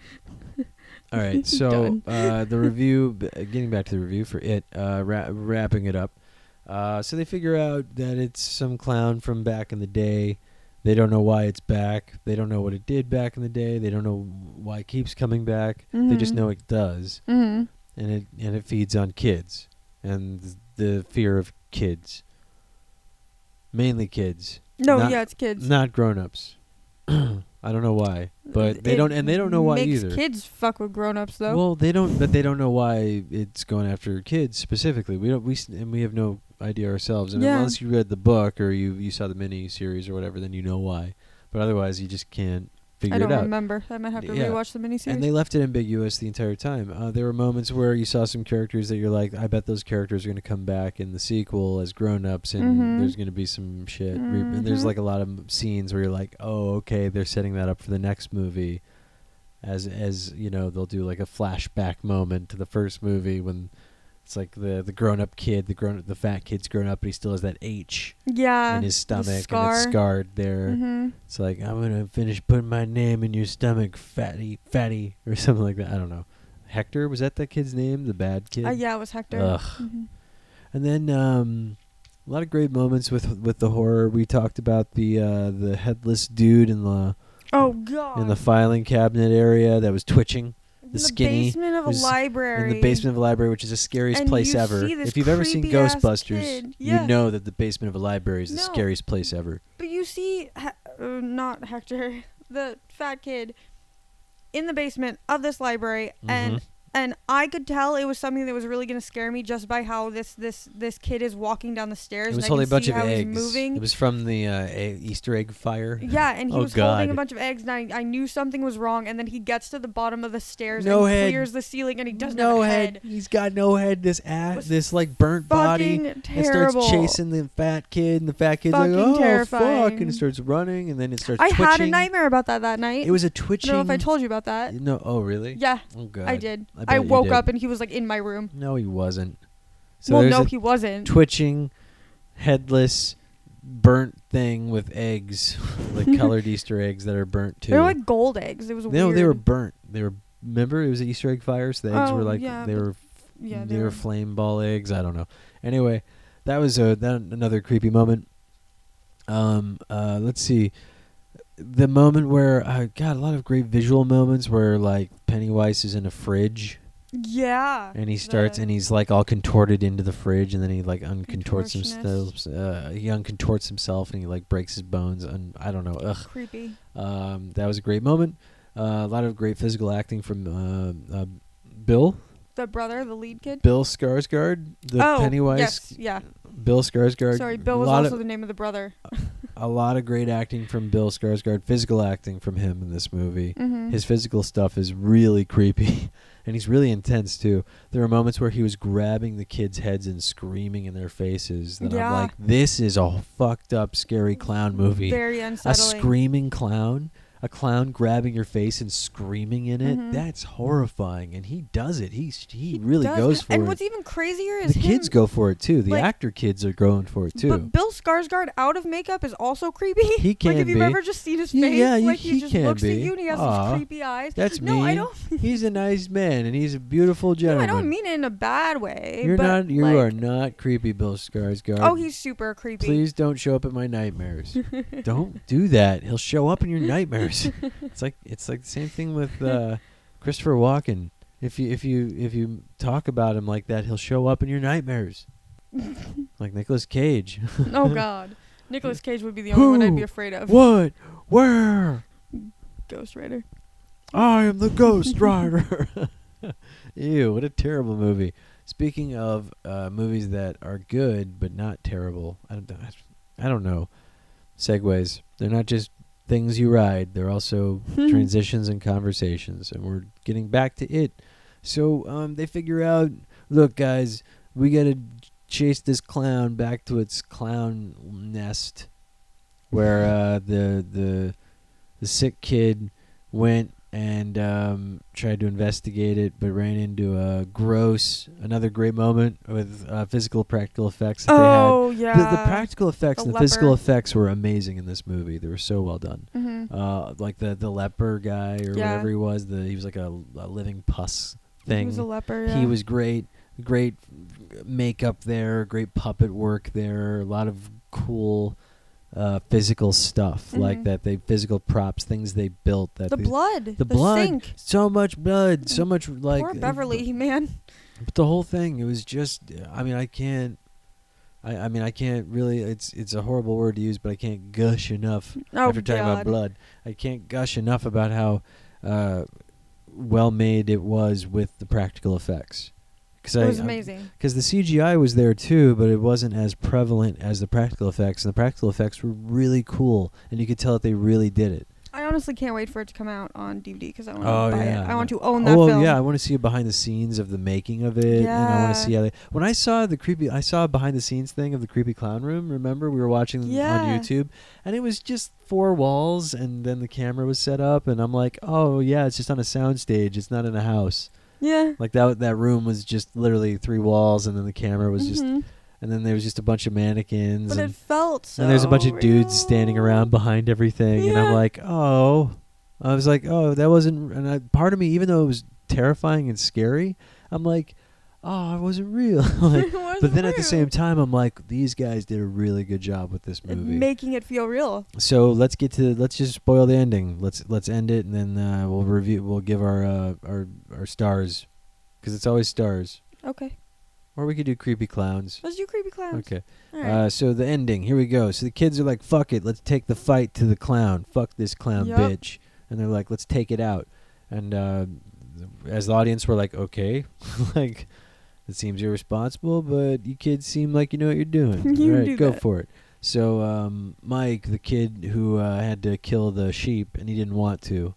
All right, so Done. uh, the review, b- getting back to the review for it, uh, ra- wrapping it up. Uh, so they figure out that it's some clown from back in the day. They don't know why it's back. They don't know what it did back in the day. They don't know why it keeps coming back. They just Mhm. know it does, Mm-hmm. and it and it feeds on kids and th- the fear of kids. Mainly kids. No, Not- yeah, it's kids. Not grown-ups. I don't know why, but they It don't, and they don't know why makes either. Kids fuck with grown-ups though. Well, they don't, but they don't know why it's going after kids specifically. We don't, we s- and we have no idea ourselves. And Yeah. unless you read the book or you you saw the mini series or whatever, then you know why. But otherwise, you just can't figure I don't it out. remember. I might have to Yeah. rewatch the miniseries. And they left it ambiguous the entire time. Uh, there were moments where you saw some characters that you're like, I bet those characters are going to come back in the sequel as grown-ups, and Mhm. there's going to be some shit. Re- and there's Mhm. like a lot of m- scenes where you're like, oh, okay, they're setting that up for the next movie. As as you know, they'll do like a flashback moment to the first movie when it's like the the grown-up kid, the grown the fat kid's grown up, but he still has that H yeah. in his the stomach, and scar. it's scarred there. Mhm. It's like, I'm gonna finish putting my name in your stomach, fatty, fatty, or something like that. I don't know. Hector, was that that kid's name? The bad kid. Uh, yeah, it was Hector. Ugh. Mhm. And then um, a lot of great moments with with the horror. We talked about the uh, the headless dude in the Oh God. in the filing cabinet area that was twitching. In The skinny basement of a was library. In the basement of a library, which is the scariest And place you ever. see this If you've ever seen creepy-ass Ghostbusters, kid. Yeah. you know that the basement of a library is the No. scariest place ever. But you see, he- uh, not Hector, the fat kid, in the basement of this library, and Mhm. and I could tell it was something that was really gonna scare me just by how this this this kid is walking down the stairs. It was and I holding a can bunch see of how he's eggs. moving. It was from the uh, a- Easter egg fire. Yeah, and he Oh, was holding a God. bunch of eggs, and I, I knew something was wrong. And then he gets to the bottom of the stairs No and head. clears the ceiling, and he doesn't no have a head. head. He's got no head. This ass, Was this like burnt body, Fucking and terrible. starts chasing the fat kid, and the fat kid's like, Fucking "Oh fuck!" terrifying. and it starts running, and then it starts. I twitching. had a nightmare about that that night. It was a I twitching. don't know if I told you about that. No. Oh really? Yeah, Oh god. I did. I I, bet you woke did. up and he was like in my room. No, he wasn't. So well, there's no, a he wasn't. twitching, headless, burnt thing with eggs, like colored Easter eggs that are burnt too. They were like gold eggs. It was no, weird. they were burnt. They were. Remember, it was an Easter egg fire. So the eggs Oh, were like yeah, they but- were. yeah, they were flame ball eggs. I don't know. Anyway, that was a that another creepy moment. Um, uh, let's see, the moment where I uh, got a lot of great visual moments where like Pennywise is in a fridge Yeah. and he starts the and he's like all contorted into the fridge and then he like uncontorts himself. Contortionist. Uh, he uncontorts himself and he like breaks his bones and I don't know. Ugh. creepy. Um, that was a great moment. Uh, a lot of great physical acting from uh, uh, Bill. The brother, the lead kid. Bill Skarsgård, the oh, Pennywise. yes, yeah. Bill Skarsgård. Sorry, Bill a was lot also of, the name of the brother. a lot of great acting from Bill Skarsgård, physical acting from him in this movie. Mm-hmm. His physical stuff is really creepy, and he's really intense too. There were moments where he was grabbing the kids' heads and screaming in their faces. That Yeah. I'm like, this is a fucked up, scary clown movie. Very A unsettling. screaming clown. A clown grabbing your face and screaming in it. Mhm. That's horrifying, and he does it. He he, He really does goes it. for and it. what's even crazier is The him, kids go for it too. The like- actor kids are going for it too. But Bill Skarsgård out of makeup is also creepy. He like can if you've be. ever just seen his Yeah, face, yeah, like he- he, he just can looks be. at you and he has Aw, these creepy eyes. That's no, mean. I don't. He's a nice man, and he's a beautiful No, gentleman. I don't mean it in a bad way. You're but not. You like, are not creepy, Bill Skarsgård. Oh, he's super creepy. Please don't show up in my nightmares. Don't do that. He'll show up in your nightmares. It's like it's like the same thing with uh, Christopher Walken. If you if you if you talk about him like that, he'll show up in your nightmares. Like Nicolas Cage. Oh God, Nicolas Cage would be the only one I'd be Who? afraid of. What? Where? Ghost Rider. I am the Ghost Rider. Ew, what a terrible movie. Speaking of uh, movies that are good but not terrible, I don't, I don't know. Segues. They're not just things you ride. They're also transitions and conversations. And we're getting back to it. So um, they figure out, look, guys, we got to chase this clown back to its clown nest where uh, the the the sick kid went and um, tried to investigate it, but ran into a gross, another great moment with uh, physical practical effects that Oh they yeah. had. The, the practical effects The and the physical leper. effects were amazing in this movie. They were so well done. Mm-hmm. Uh, like the, the leper guy or Yeah. whatever he was, the he was like a, a living pus He thing. was a leper. Yeah. He was great. Great makeup there, great puppet work there, a lot of cool uh, physical stuff like Mhm. that. They physical props, things they built. That the they- blood. the blood, Sink. so much blood, so much like Poor Beverly, man. But the whole thing, it was just. I mean, I can't. I, I mean, I can't really. It's it's a horrible word to use, but I can't gush enough Oh after talking about God. blood. I can't gush enough about how uh, well made it was with the practical effects. Cause It I, was I'm- amazing. Because the C G I was there too, but it wasn't as prevalent as the practical effects. And the practical effects were really cool, and you could tell that they really did it. I I honestly can't wait for it to come out on D V D because I want to Oh, buy yeah. it. I want to own that Oh film. yeah, I want to see a behind the scenes of the making of it, and I want Yeah. to see how they. When I saw the creepy, I saw a behind the scenes thing of the creepy clown room. Remember, we were watching Yeah. on YouTube, and it was just four walls, and then the camera was set up, and I'm like, oh yeah, it's just on a sound stage. It's not in a house. Yeah. Like that that room was just literally three walls, and then the camera was just, Mhm. and then there was just a bunch of mannequins, But and, it felt so and there's a bunch of dudes real. standing around behind everything, and I'm Yeah. like, oh, I was like, oh, that wasn't. And I, part of me, even though it was terrifying and scary, I'm like, oh, it wasn't real. Like, It wasn't but then at the real. same time, I'm like, these guys did a really good job with this It- movie. making it feel real. So let's get to let's just spoil the ending. Let's let's end it, and then uh, we'll review. We'll give our uh, our our stars, because it's always stars. Okay. Or we could do creepy clowns. Let's do creepy clowns. Okay. All right. Uh, so the ending. Here we go. So the kids are like, "Fuck it, let's take the fight to the clown. Fuck this clown Yup. bitch." And they're like, "Let's take it out." And uh, as the audience, we're like, "Okay," like it seems irresponsible, but you kids seem like you know what you're doing. You All right, do go that. for it. So um, Mike, the kid who uh, had to kill the sheep, and he didn't want to.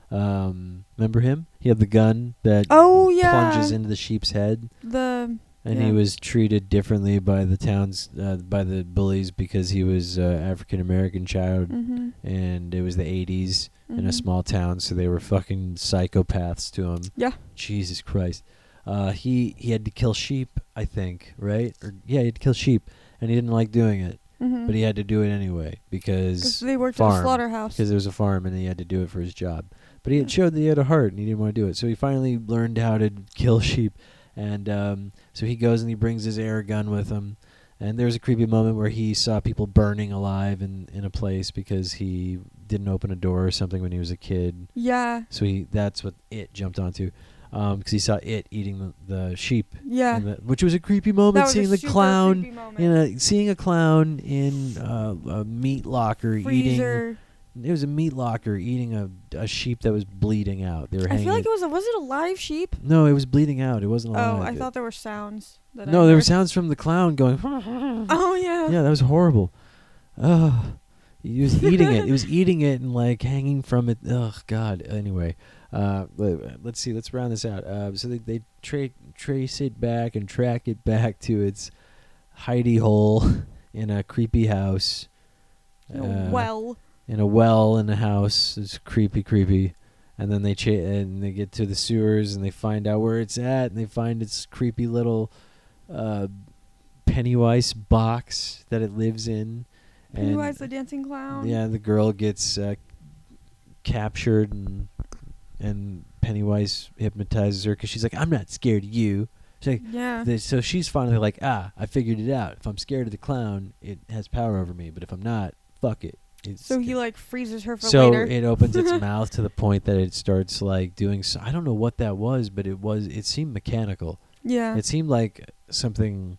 Um, remember him? He had the gun that Oh, yeah. plunges into the sheep's head. The And Yeah. he was treated differently by the towns, uh, by the bullies, because he was uh, African American child, mhm. and it was the eighties in a Mhm. small town, so they were fucking psychopaths to him. Yeah. Jesus Christ. Uh, he he had to kill sheep, I think, right? Or yeah, he had to kill sheep, and he didn't like doing it, Mhm. but he had to do it anyway Because because they worked at a farm. slaughterhouse. because there was a farm, and he had to do it for his job. But he Yeah. had showed that he had a heart, and he didn't want to do it. So he finally learned how to kill sheep. And um, so he goes and he brings his air gun with him. And there was a creepy moment where he saw people burning alive in, in a place because he didn't open a door or something when he was a kid. Yeah. So he that's what it jumped onto, because he saw it eating the, the sheep, Yeah. in the, which was a creepy moment. That was Seeing a the super clown creepy moment. in a seeing a clown in uh, a meat locker eating. freezer. It was a meat locker eating a, a sheep that was bleeding out. They were I hanging. feel like it was a was it a live sheep? no, it was bleeding out. It wasn't alive. Oh, I It- thought there were sounds. That I no, there were heard. sounds from the clown going. Oh yeah. Yeah, that was horrible. Ugh. He was eating it. He was eating it and like hanging from it. Ugh, God. Anyway, uh, let- let's see. Let's round this out. Uh, so they they tra- trace it back and track it back to its hidey hole in a creepy house. No, Uh, well. in a well in a house. It's creepy, creepy. And then they cha- and they get to the sewers and they find out where it's at, and they find its creepy little uh, Pennywise box that it lives in. Pennywise the and dancing clown. yeah, the girl gets uh, captured, and and Pennywise hypnotizes her because she's like, "I'm not scared of you." She's like, Yeah. the, so she's finally like, "Ah, I figured it out. If I'm scared of the clown, it has power over me. But if I'm not, fuck it." It's So he like freezes her for so later. it opens its mouth to the point that it starts like doing. So I don't know what that was, but it was. It seemed mechanical. yeah. It seemed like something,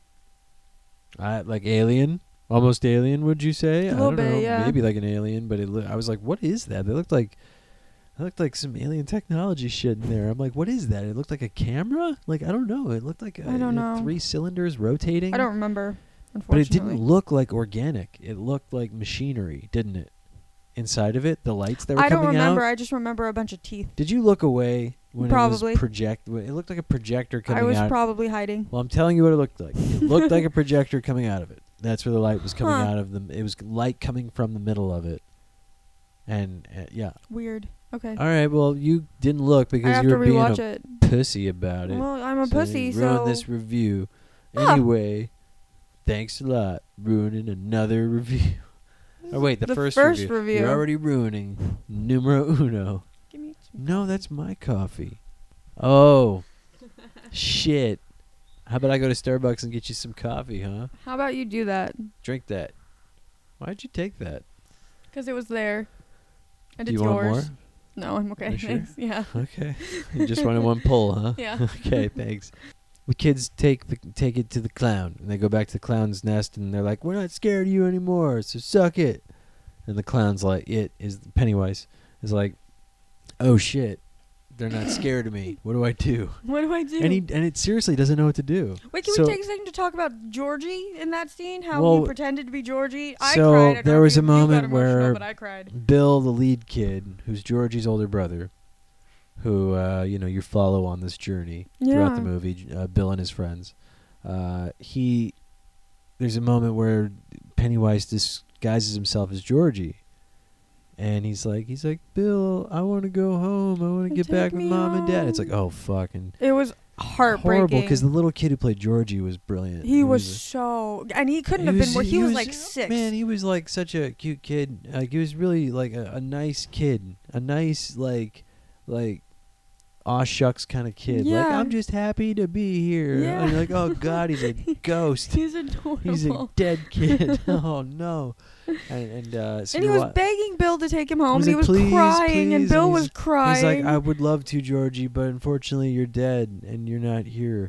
uh, like alien, almost alien. Would you say? A I little don't bit, know, yeah. maybe like an alien. But it. Lo- I was like, what is that? They looked like. It looked like some alien technology shit in there. I'm like, what is that? It looked like a camera. Like I don't know. It looked like a, I don't know. three cylinders rotating. I don't remember. But Unfortunately. it didn't look like organic. It looked like machinery, didn't it? Inside of it, the lights that were I don't coming remember. out. I just remember a bunch of teeth. Did you look away when Probably. it was project? It looked like a projector coming I was out. probably hiding. well, I'm telling you what it looked like. It looked like a projector coming out of it. That's where the light was coming Huh. out of them. It was light coming from the middle of it. And uh, yeah. Weird. Okay. All right. Well, you didn't look I because have you to were being rewatch a it. pussy about it. Well, I'm a So pussy, you so ruined this review. Ah. Anyway, thanks a lot. Ruining another review. Oh wait, the, The first, first review. review. You're already ruining numero uno. give me some No, that's my coffee. Oh, shit. How about I go to Starbucks and get you some coffee, huh? How about you do that? Drink that. Why'd you take that? Because it was there. And Do it's you want yours. No, I'm okay. Are you sure? Thanks. Yeah. more? Okay. You just wanted one pull, huh? Yeah. Okay, thanks. The kids take the take it to the clown, and they go back to the clown's nest, and they're like, "We're not scared of you anymore, so suck it." And the clown's like, "It is Pennywise is like, oh shit, they're not scared of me. What do I do? What do I do? And he and it seriously doesn't know what to do. Wait, can so, we take a second to talk about Georgie in that scene? How Well, he pretended to be Georgie? I so cried. I don't there know was if a you- you got moment emotional, where but I cried. Bill, the lead kid, who's Georgie's older brother, who uh, you know you follow on this journey throughout the Yeah. movie, uh, Bill and his friends. Uh, he there's a moment where Pennywise disguises himself as Georgie, and he's like, he's like, Bill, I want to go home. I want to get Take back with me mom and dad. It's like, home. oh fucking It was heartbreaking. horrible because the little kid who played Georgie was brilliant. he was a- so, and he couldn't he have been more. He, was, like six. Man, he was like such a cute kid. Like he was really like a, a nice kid, a nice like like aw shucks kind of kid. Like Yeah. I'm just happy to be here. Yeah. And you're like, oh god, he's a ghost. He's adorable. He's a dead kid. Oh no. And, and uh, so and he you're was wa- begging Bill to take him home. He's and he like, was "Please, crying, and please," Bill and was he's- crying. He's like, I would love to, Georgie, but unfortunately you're dead and you're not here.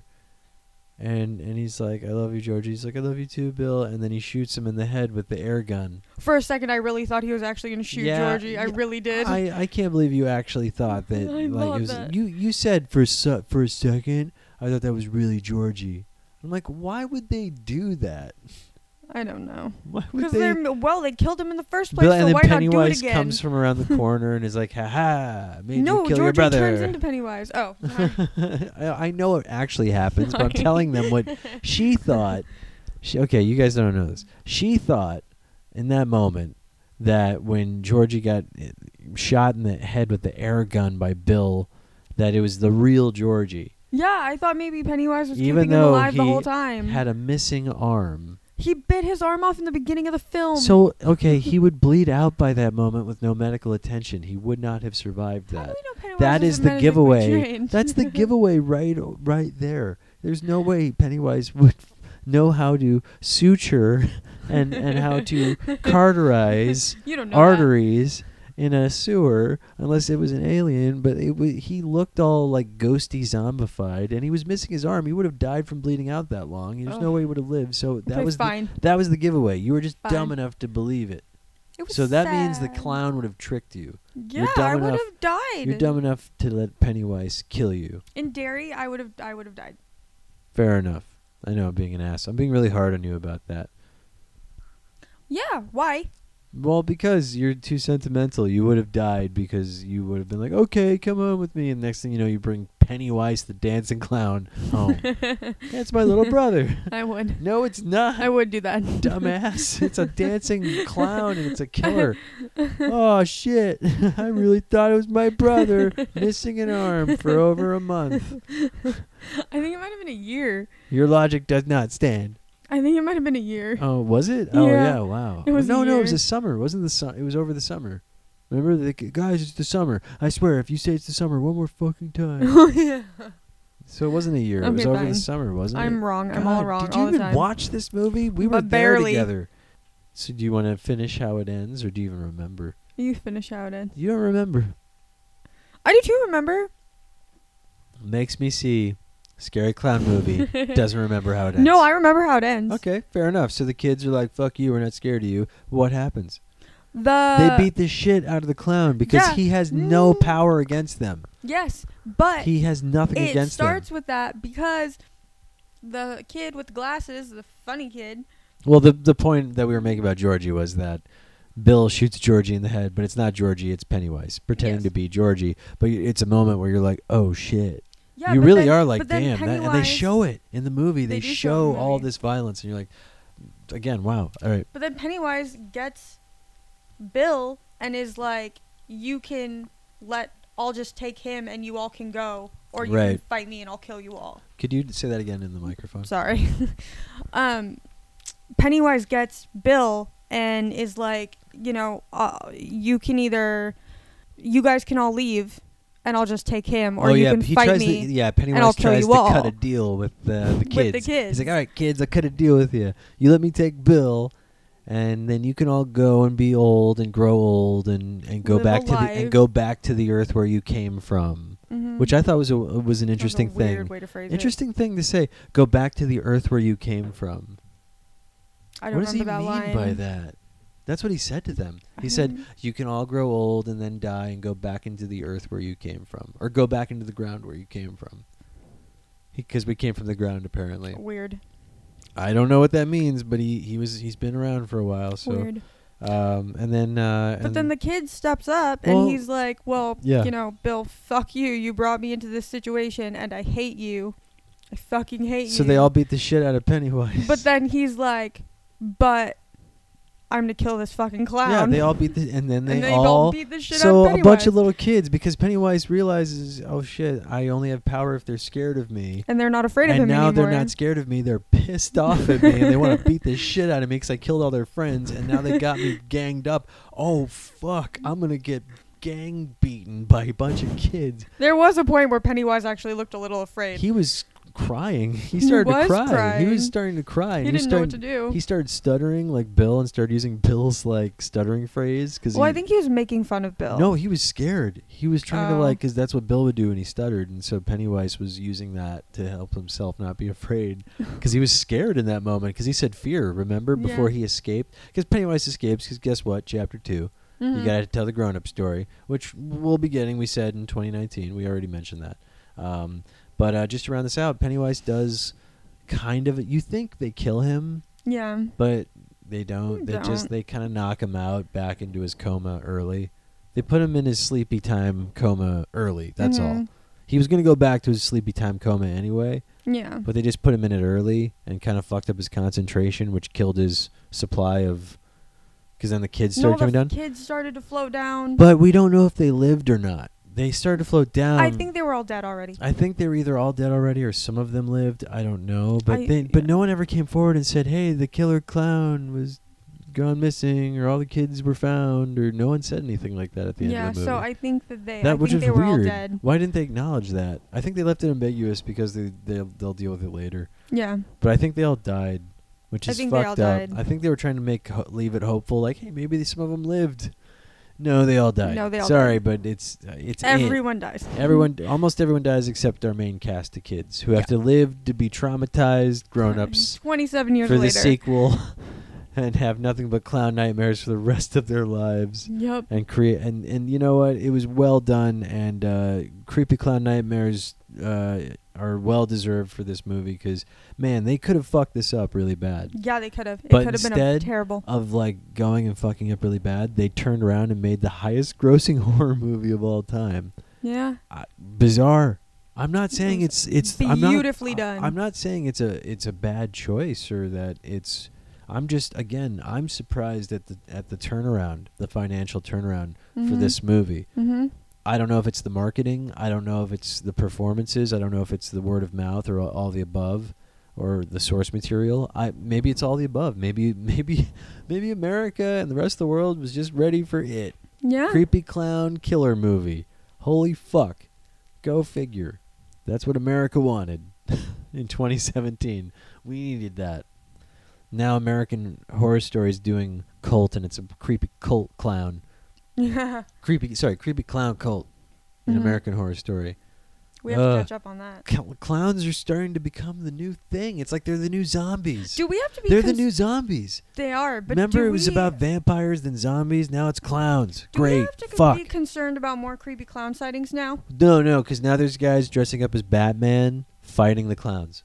And and he's like, I love you, Georgie. He's like, I love you too, Bill. And then he shoots him in the head with the air gun. For a second, I really thought he was actually going to shoot Yeah, Georgie. I yeah, really did. I, I can't believe you actually thought that. I like thought it was, that. You you said for a su- for a second, I thought that was really Georgie. I'm like, why would they do that? I don't know. Why would Because they? they're well, they killed him in the first place, Bill, so and then why not do it Pennywise again? comes from around the corner and is like, "Ha ha! Made no, you kill Georgie your brother." turns into Pennywise. Oh, sorry. I, I know it actually happens, but I'm Sorry. telling them what she thought. She, okay, you guys don't know this. She thought in that moment that when Georgie got uh, shot in the head with the air gun by Bill, that it was the real Georgie. Yeah, I thought maybe Pennywise was Even keeping him though alive the he whole time. Had a missing arm. He bit his arm off in the beginning of the film. So, okay, he would bleed out by that moment with no medical attention. He would not have survived How do that. we know Pennywise That is isn't the medically giveaway. trained? That's the giveaway right right there. There's no way Pennywise would f- know how to suture and, and how to cauterize You don't know arteries in a sewer unless it was an alien. But it w- he looked all like ghosty zombified, and he was missing his arm. He would have died from bleeding out that long. There's no Ugh. way he would have lived. So that Okay, was the, fine. that was the giveaway. You were just Fine. dumb enough to believe it. It was So that means the sad. clown would have tricked you. Yeah, dumb I would enough- have died. You're dumb enough to let Pennywise kill you. In Derry, I would have. I would have died. Fair enough. I know I'm being an ass. I'm being really hard on you about that. Yeah. Why? Well, because you're too sentimental. You would have died because you would have been like, okay, come on with me. And next thing you know, you bring Pennywise the dancing clown home. That's my little brother. I would. No, it's not. I would do that. Dumbass. It's a dancing clown and it's a killer. Oh, shit. I really thought it was my brother missing an arm for over a month. I think it might have been a year. Your logic does not stand. I think it might have been a year. Oh, was it? Oh, Yeah. yeah. Wow. It was no, a no. It was year. the summer. It wasn't the su- It was over the summer. Remember, the g- guys? It's the summer. I swear, if you say it's the summer one more fucking time. Oh yeah. So it wasn't a year. it was Okay, over fine. the summer, wasn't it? I'm wrong. I'm all God, wrong Did you all the even time. watch this movie? We were But there barely. together. So do you want to finish how it ends, or do you even remember? You finish how it ends. You don't remember. I do too. Remember? Makes me see. Scary clown movie. Doesn't remember how it ends. No, I remember how it ends. Okay, fair enough. So the kids are like, "Fuck you. We're not scared of you." What happens? The They beat the shit out of the clown because yeah. he has no Mm. power against them. Yes, but He has nothing it against starts them. with that because the kid with the glasses, the funny kid. Well, the the point that we were making about Georgie was that Bill shoots Georgie in the head, but it's not Georgie, it's Pennywise pretending Yes. to be Georgie. But y- it's a moment where you're like, "Oh shit." Yeah, you but really then- are like, but then "Damn." That, and they Pennywise- show it in the movie. They, They do show it show in the all movie. this violence and you're like, again, wow. All right. But then Pennywise gets Bill and is like, "You can let. I'll just take him, and you all can go, or you Right. can fight me, and I'll kill you all." Could you say that again in the microphone? Sorry. um, Pennywise gets Bill and is like, you know, uh, you can either, you guys can all leave, and I'll just take him, or oh you yeah, can he fight tries me. to, yeah, Pennywise I'll kill tries you to all. cut a deal with uh, the kids. With the kids. He's like, "All right, kids, I cut a deal with you. You let me take Bill, and then you can all go and be old and grow old and, and go Live back a to the life. and go back to the earth where you came from." Mhm. Which I thought was a was an That's a interesting weird thing. way to phrase Interesting thing to say. Go back to the earth where you came from. it. I don't What does he remember that mean line. by that? That's what he said to them. He said, Mhm. you can all grow old and then die and go back into the earth where you came from. Or go back into the ground where you came from. Because we came from the ground, apparently. Weird. I don't know what that means, but he, he was he's been around for a while. So, Weird. um, and then uh, But and then the kid steps up Well, and he's like, well, yeah. you know, Bill, fuck you. You brought me into this situation and I hate you. I fucking hate you. so they all beat the shit out of Pennywise. But then he's like, but I'm going to kill this fucking clown. yeah, they all beat the and then they and they all, all beat the shit so out of a bunch Pennywise. of little kids, because Pennywise realizes, oh shit, I only have power if they're scared of me. And they're not afraid of And him now anymore. they're not scared of me. They're pissed off at me, and they want to beat the shit out of me because I killed all their friends, and now they got me ganged up. Oh fuck! I'm gonna get gang beaten by a bunch of kids. There was a point where Pennywise actually looked a little afraid. He was crying. He He started was to cry. He crying. was starting to cry. he and didn't know what to started, do. He started stuttering like Bill and started using Bill's like stuttering phrase. Cause well, he, I think he was making fun of Bill. No, he was scared. He was trying to Oh. like, because that's what Bill would do when he stuttered, and so Pennywise was using that to help himself not be afraid, because he was scared in that moment. Because he said fear. Remember before Yeah. he escaped? Because Pennywise escapes. Because guess what? Chapter two. Mhm. You gotta tell the grown-up story, which we'll be getting. We said in twenty nineteen. We already mentioned that. Um, but uh, just to round this out, Pennywise does kind of. You think they kill him, Yeah. but they don't. They just Don't. they kind of knock him out back into his coma early. They put him in his sleepy time coma early. That's all. Mhm. He was gonna go back to his sleepy time coma anyway, Yeah. but they just put him in it early and kind of fucked up his concentration, which killed his supply of. Because then the kids started no, coming the down. kids started to float down. But we don't know if they lived or not. They started to float down. I think they were all dead already. I think they were either all dead already or some of them lived. I don't know. But I- they, but no one ever came forward and said, "Hey, the killer clown was gone missing," or "all the kids were found," or no one said anything like that at the Yeah, end of the movie. so I think that they, that I which think is they were weird. all dead. Why didn't they acknowledge that? I think they left it ambiguous because they they'll, they'll deal with it later. Yeah. But I think they all died, which I is think they all fucked up. died. I think they were trying to make ho- leave it hopeful, like, hey, maybe some of them lived. No, they all died. No, they all Sorry, died. but it's uh, it's it. Everyone dies. Everyone, almost everyone dies except our main cast of kids who have Yeah. to live to be traumatized grown-ups twenty-seven years for the later. sequel, and have nothing but clown nightmares for the rest of their lives. Yep. And create and and you know what? It was well done, and uh, creepy clown nightmares uh, are well deserved for this movie because man, they could have fucked this up really bad. Yeah, they could have. It But could have been a instead terrible. Of like going and fucking up really bad, they turned around and made the highest grossing horror movie of all time. Yeah. Uh, bizarre. I'm not saying it's it's I'm not- Beautifully I- done. I'm not saying it's a it's a bad choice or that it's. I'm just again I'm surprised at the at the turnaround, the financial turnaround for Mhm. this movie. Mm-hmm. I don't know if it's the marketing. I don't know if it's the performances. I don't know if it's the word of mouth or all, all the above, or the source material. I maybe it's all the above. Maybe maybe maybe America and the rest of the world was just ready for it. Yeah. Creepy clown killer movie. Holy fuck. Go figure. That's what America wanted in twenty seventeen. We needed that. Now American Horror Story is doing cult, and it's a creepy cult clown. Yeah. Creepy, sorry, creepy clown cult in Mhm. American Horror Story. We have Uh, to catch up on that. Cl- clowns are starting to become the new thing. It's like they're the new zombies. Do we have to be? They're the cons- new zombies. They are. But Remember, do it was we- about vampires then zombies. Now it's clowns. Do we Great. have to Fuck. be concerned about more creepy clown sightings now? No, no, because now there's guys dressing up as Batman fighting the clowns.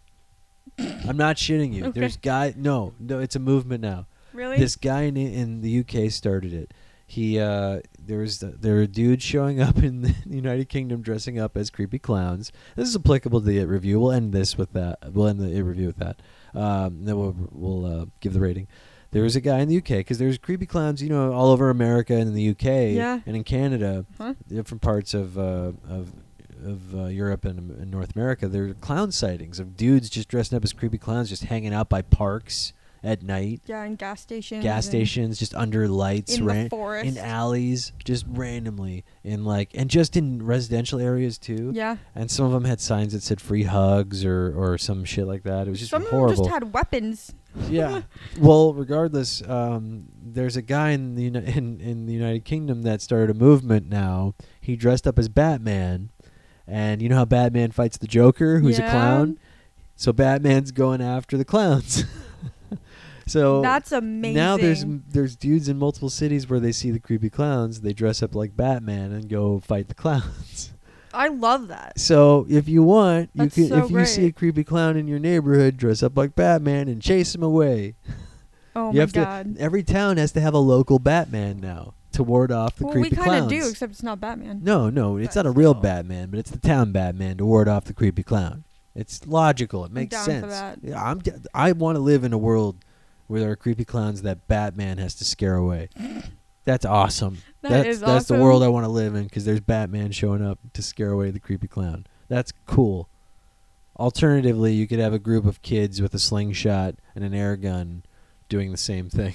I'm not shitting you. Okay. There's guy. No, no, it's a movement now. Really? This guy in, in the U K started it. He uh, there was the, there are dudes showing up in the United Kingdom dressing up as creepy clowns. This is applicable to the It review. We'll end this with that. We'll end the It review with that. Um, then we'll we'll uh, give the rating. There was a guy in the U K because there's creepy clowns, you know, all over America and in the U K Yeah. and in Canada, Huh? different parts of uh, of of uh, Europe and, and North America. There are clown sightings of dudes just dressing up as creepy clowns, just hanging out by parks at night. Yeah, in gas stations. Gas and stations, just under lights, In ran- the forest. in alleys, just randomly, in like, and just in residential areas too. Yeah. And some of them had signs that said "free hugs" or or some shit like that. It was just Some horrible. of them just had weapons. Yeah. Well, regardless, um, there's a guy in the Uni- in in the United Kingdom that started a movement now. He dressed up as Batman, and you know how Batman fights the Joker, who's Yeah. a clown. So Batman's going after the clowns. So That's amazing. now there's there's dudes in multiple cities where they see the creepy clowns, they dress up like Batman and go fight the clowns. I love that. So if you want, you That's can. so if you see a great. creepy clown in your neighborhood, dress up like Batman and chase him away. Oh you my have god. to. Every town has to have a local Batman now to ward off the Well, we creepy kind clowns. of do, except it's not Batman. No, no, it's But not a real still. Batman, but it's the town Batman to ward off the creepy clown. It's logical. It makes down sense. for that. Yeah, I'm. d- I want to live in a world where there are creepy clowns that Batman has to scare away. That's awesome. That that's is that's the awesome. world I want to live in because there's Batman showing up to scare away the creepy clown. That's cool. Alternatively, you could have a group of kids with a slingshot and an air gun doing the same thing.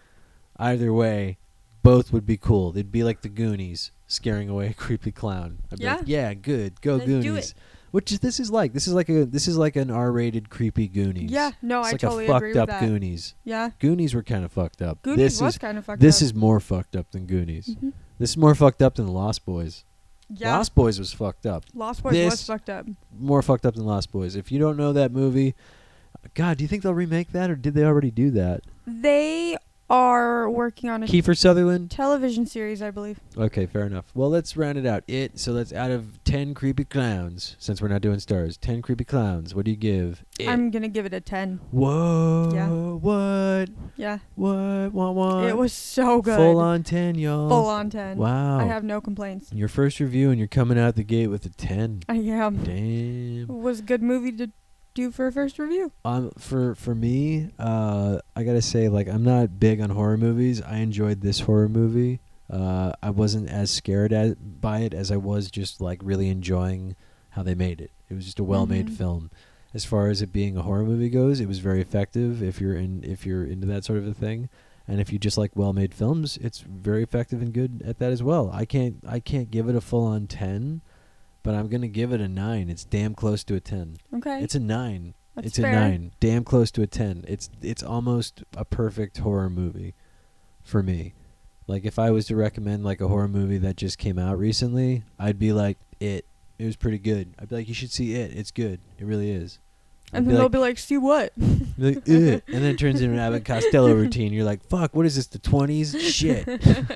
Either way, both would be cool. They'd be like the Goonies scaring away a creepy clown. I'd be Yeah. like, yeah, good. Go Let's do Goonies. it. Which is, this is like. This is like a this is like an R-rated creepy Goonies. Yeah, no, it's I like totally a fucked agree with up that. Goonies. Yeah, Goonies were kind of fucked up. Goonies this was is kind of fucked this up. is more fucked up than Goonies. Mhm. This is more fucked up than Lost Boys. Yeah, Lost Boys was fucked up. Lost Boys this- was fucked up. More fucked up than Lost Boys. If you don't know that movie, God, do you think they'll remake that or did they already do that? They are working on a Kiefer Sutherland? television series, I believe. Okay, fair enough. Well, let's round it out. It, so that's out of ten creepy clowns, since we're not doing stars, ten creepy clowns. What do you give? It. I'm gonna give it a ten. Whoa. Yeah. What? Yeah, What? What? What? it was so good. Full on ten, y'all. Full on ten. Wow. I have no complaints. Your first review and you're coming out the gate with a ten. I am. Damn. It was a good movie to do for a first review. Um, for for me, uh, I gotta say, like, I'm not big on horror movies. I enjoyed this horror movie. Uh, I wasn't as scared as, by it as I was just like really enjoying how they made it. It was just a well-made Mhm. film. As far as it being a horror movie goes, it was very effective. If you're in, if you're into that sort of a thing, and if you just like well-made films, it's very effective and good at that as well. I can't I can't give it a full-on ten, but I'm gonna give it a nine. It's damn close to a ten. Okay, It's a nine. that's it's fair. a nine. Damn close to a ten. It's it's almost a perfect horror movie for me. Like if I was to recommend like a horror movie that just came out recently, I'd be like It. It was pretty good. I'd be like, you should see It. It's good. It really is. I'd And be then they'll like, be like, "See what?" like, It. And then it turns into an Abbott and Costello routine. You're like, fuck, what is this, the twenties? Shit.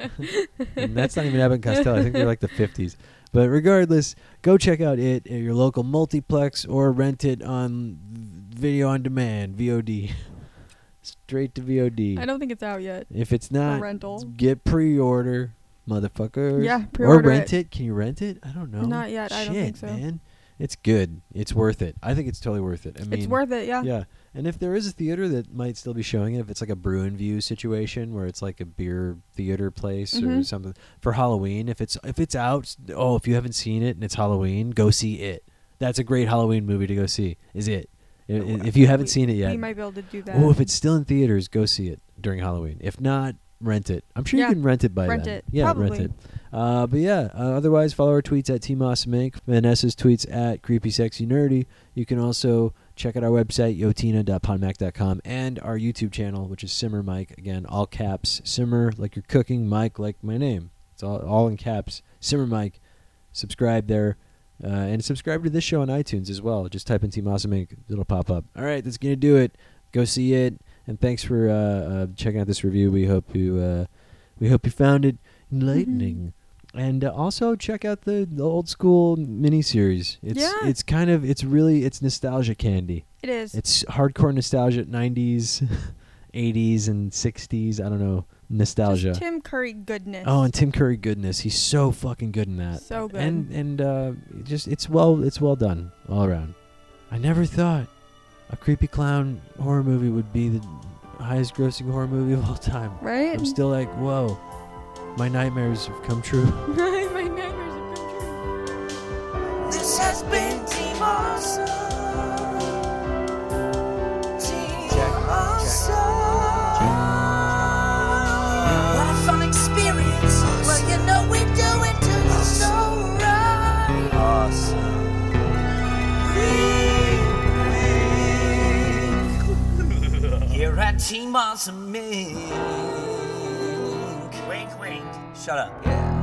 And that's not even Abbott and Costello. I think they're like the fifties. But regardless, go check out It at your local multiplex or rent it on video on demand, V O D. Straight to V O D. I don't think it's out yet. If it's For not, rental. get pre-order, motherfuckers. Yeah, Or pre-order rent it. it. Can you rent it? I don't know. Not yet, I Shit, don't think so. man. It's good. It's worth it. I think it's totally worth it. I mean, It's worth it, yeah. yeah. And if there is a theater that might still be showing it, if it's like a Brew and View situation where it's like a beer theater place or Mhm. something for Halloween, if it's if it's out, oh, if you haven't seen it and it's Halloween, go see It. That's a great Halloween movie to go see. Is It? I- i- If you haven't We- seen it yet, We might be able to do that. oh, if it's still in theaters, go see it during Halloween. If not, rent it. I'm sure Yeah, you can rent it by rent then. it. Yeah, rent Probably. it. Uh, but yeah, uh, otherwise follow our tweets at Team Awesome Incorporated. Vanessa's tweets at Creepy Sexy Nerdy. You can also check out our website, yotina dot podmac dot com, and our YouTube channel, which is Simmer Mike. Again, all caps. Simmer like you're cooking, Mike like my name. It's all, all in caps. Simmer Mike. Subscribe there. Uh, and subscribe to this show on iTunes as well. Just type in Team Awesome Incorporated. It'll pop up. All right, that's going to do it. Go see it. And thanks for uh, uh, checking out this review. We hope you uh, we hope you found it enlightening. And uh, also check out the, the old school miniseries. It's Yeah. it's kind of it's really it's nostalgia candy. It is. It's hardcore nostalgia, nineties, eighties, and sixties. I don't know, nostalgia. Just Tim Curry goodness. Oh, and Tim Curry goodness. He's so fucking good in that. So good. And and uh, just it's well it's well done all around. I never thought a creepy clown horror movie would be the highest grossing horror movie of all time. Right? I'm still like, whoa, my nightmares have come true. My nightmares have come true. This has been Team Awesome. Team Awesome. What a fun experience. Well, you know we do it to you so right. Awesome. Here at Team Awesome Incorporated. Wink, wink. Shut up. Yeah.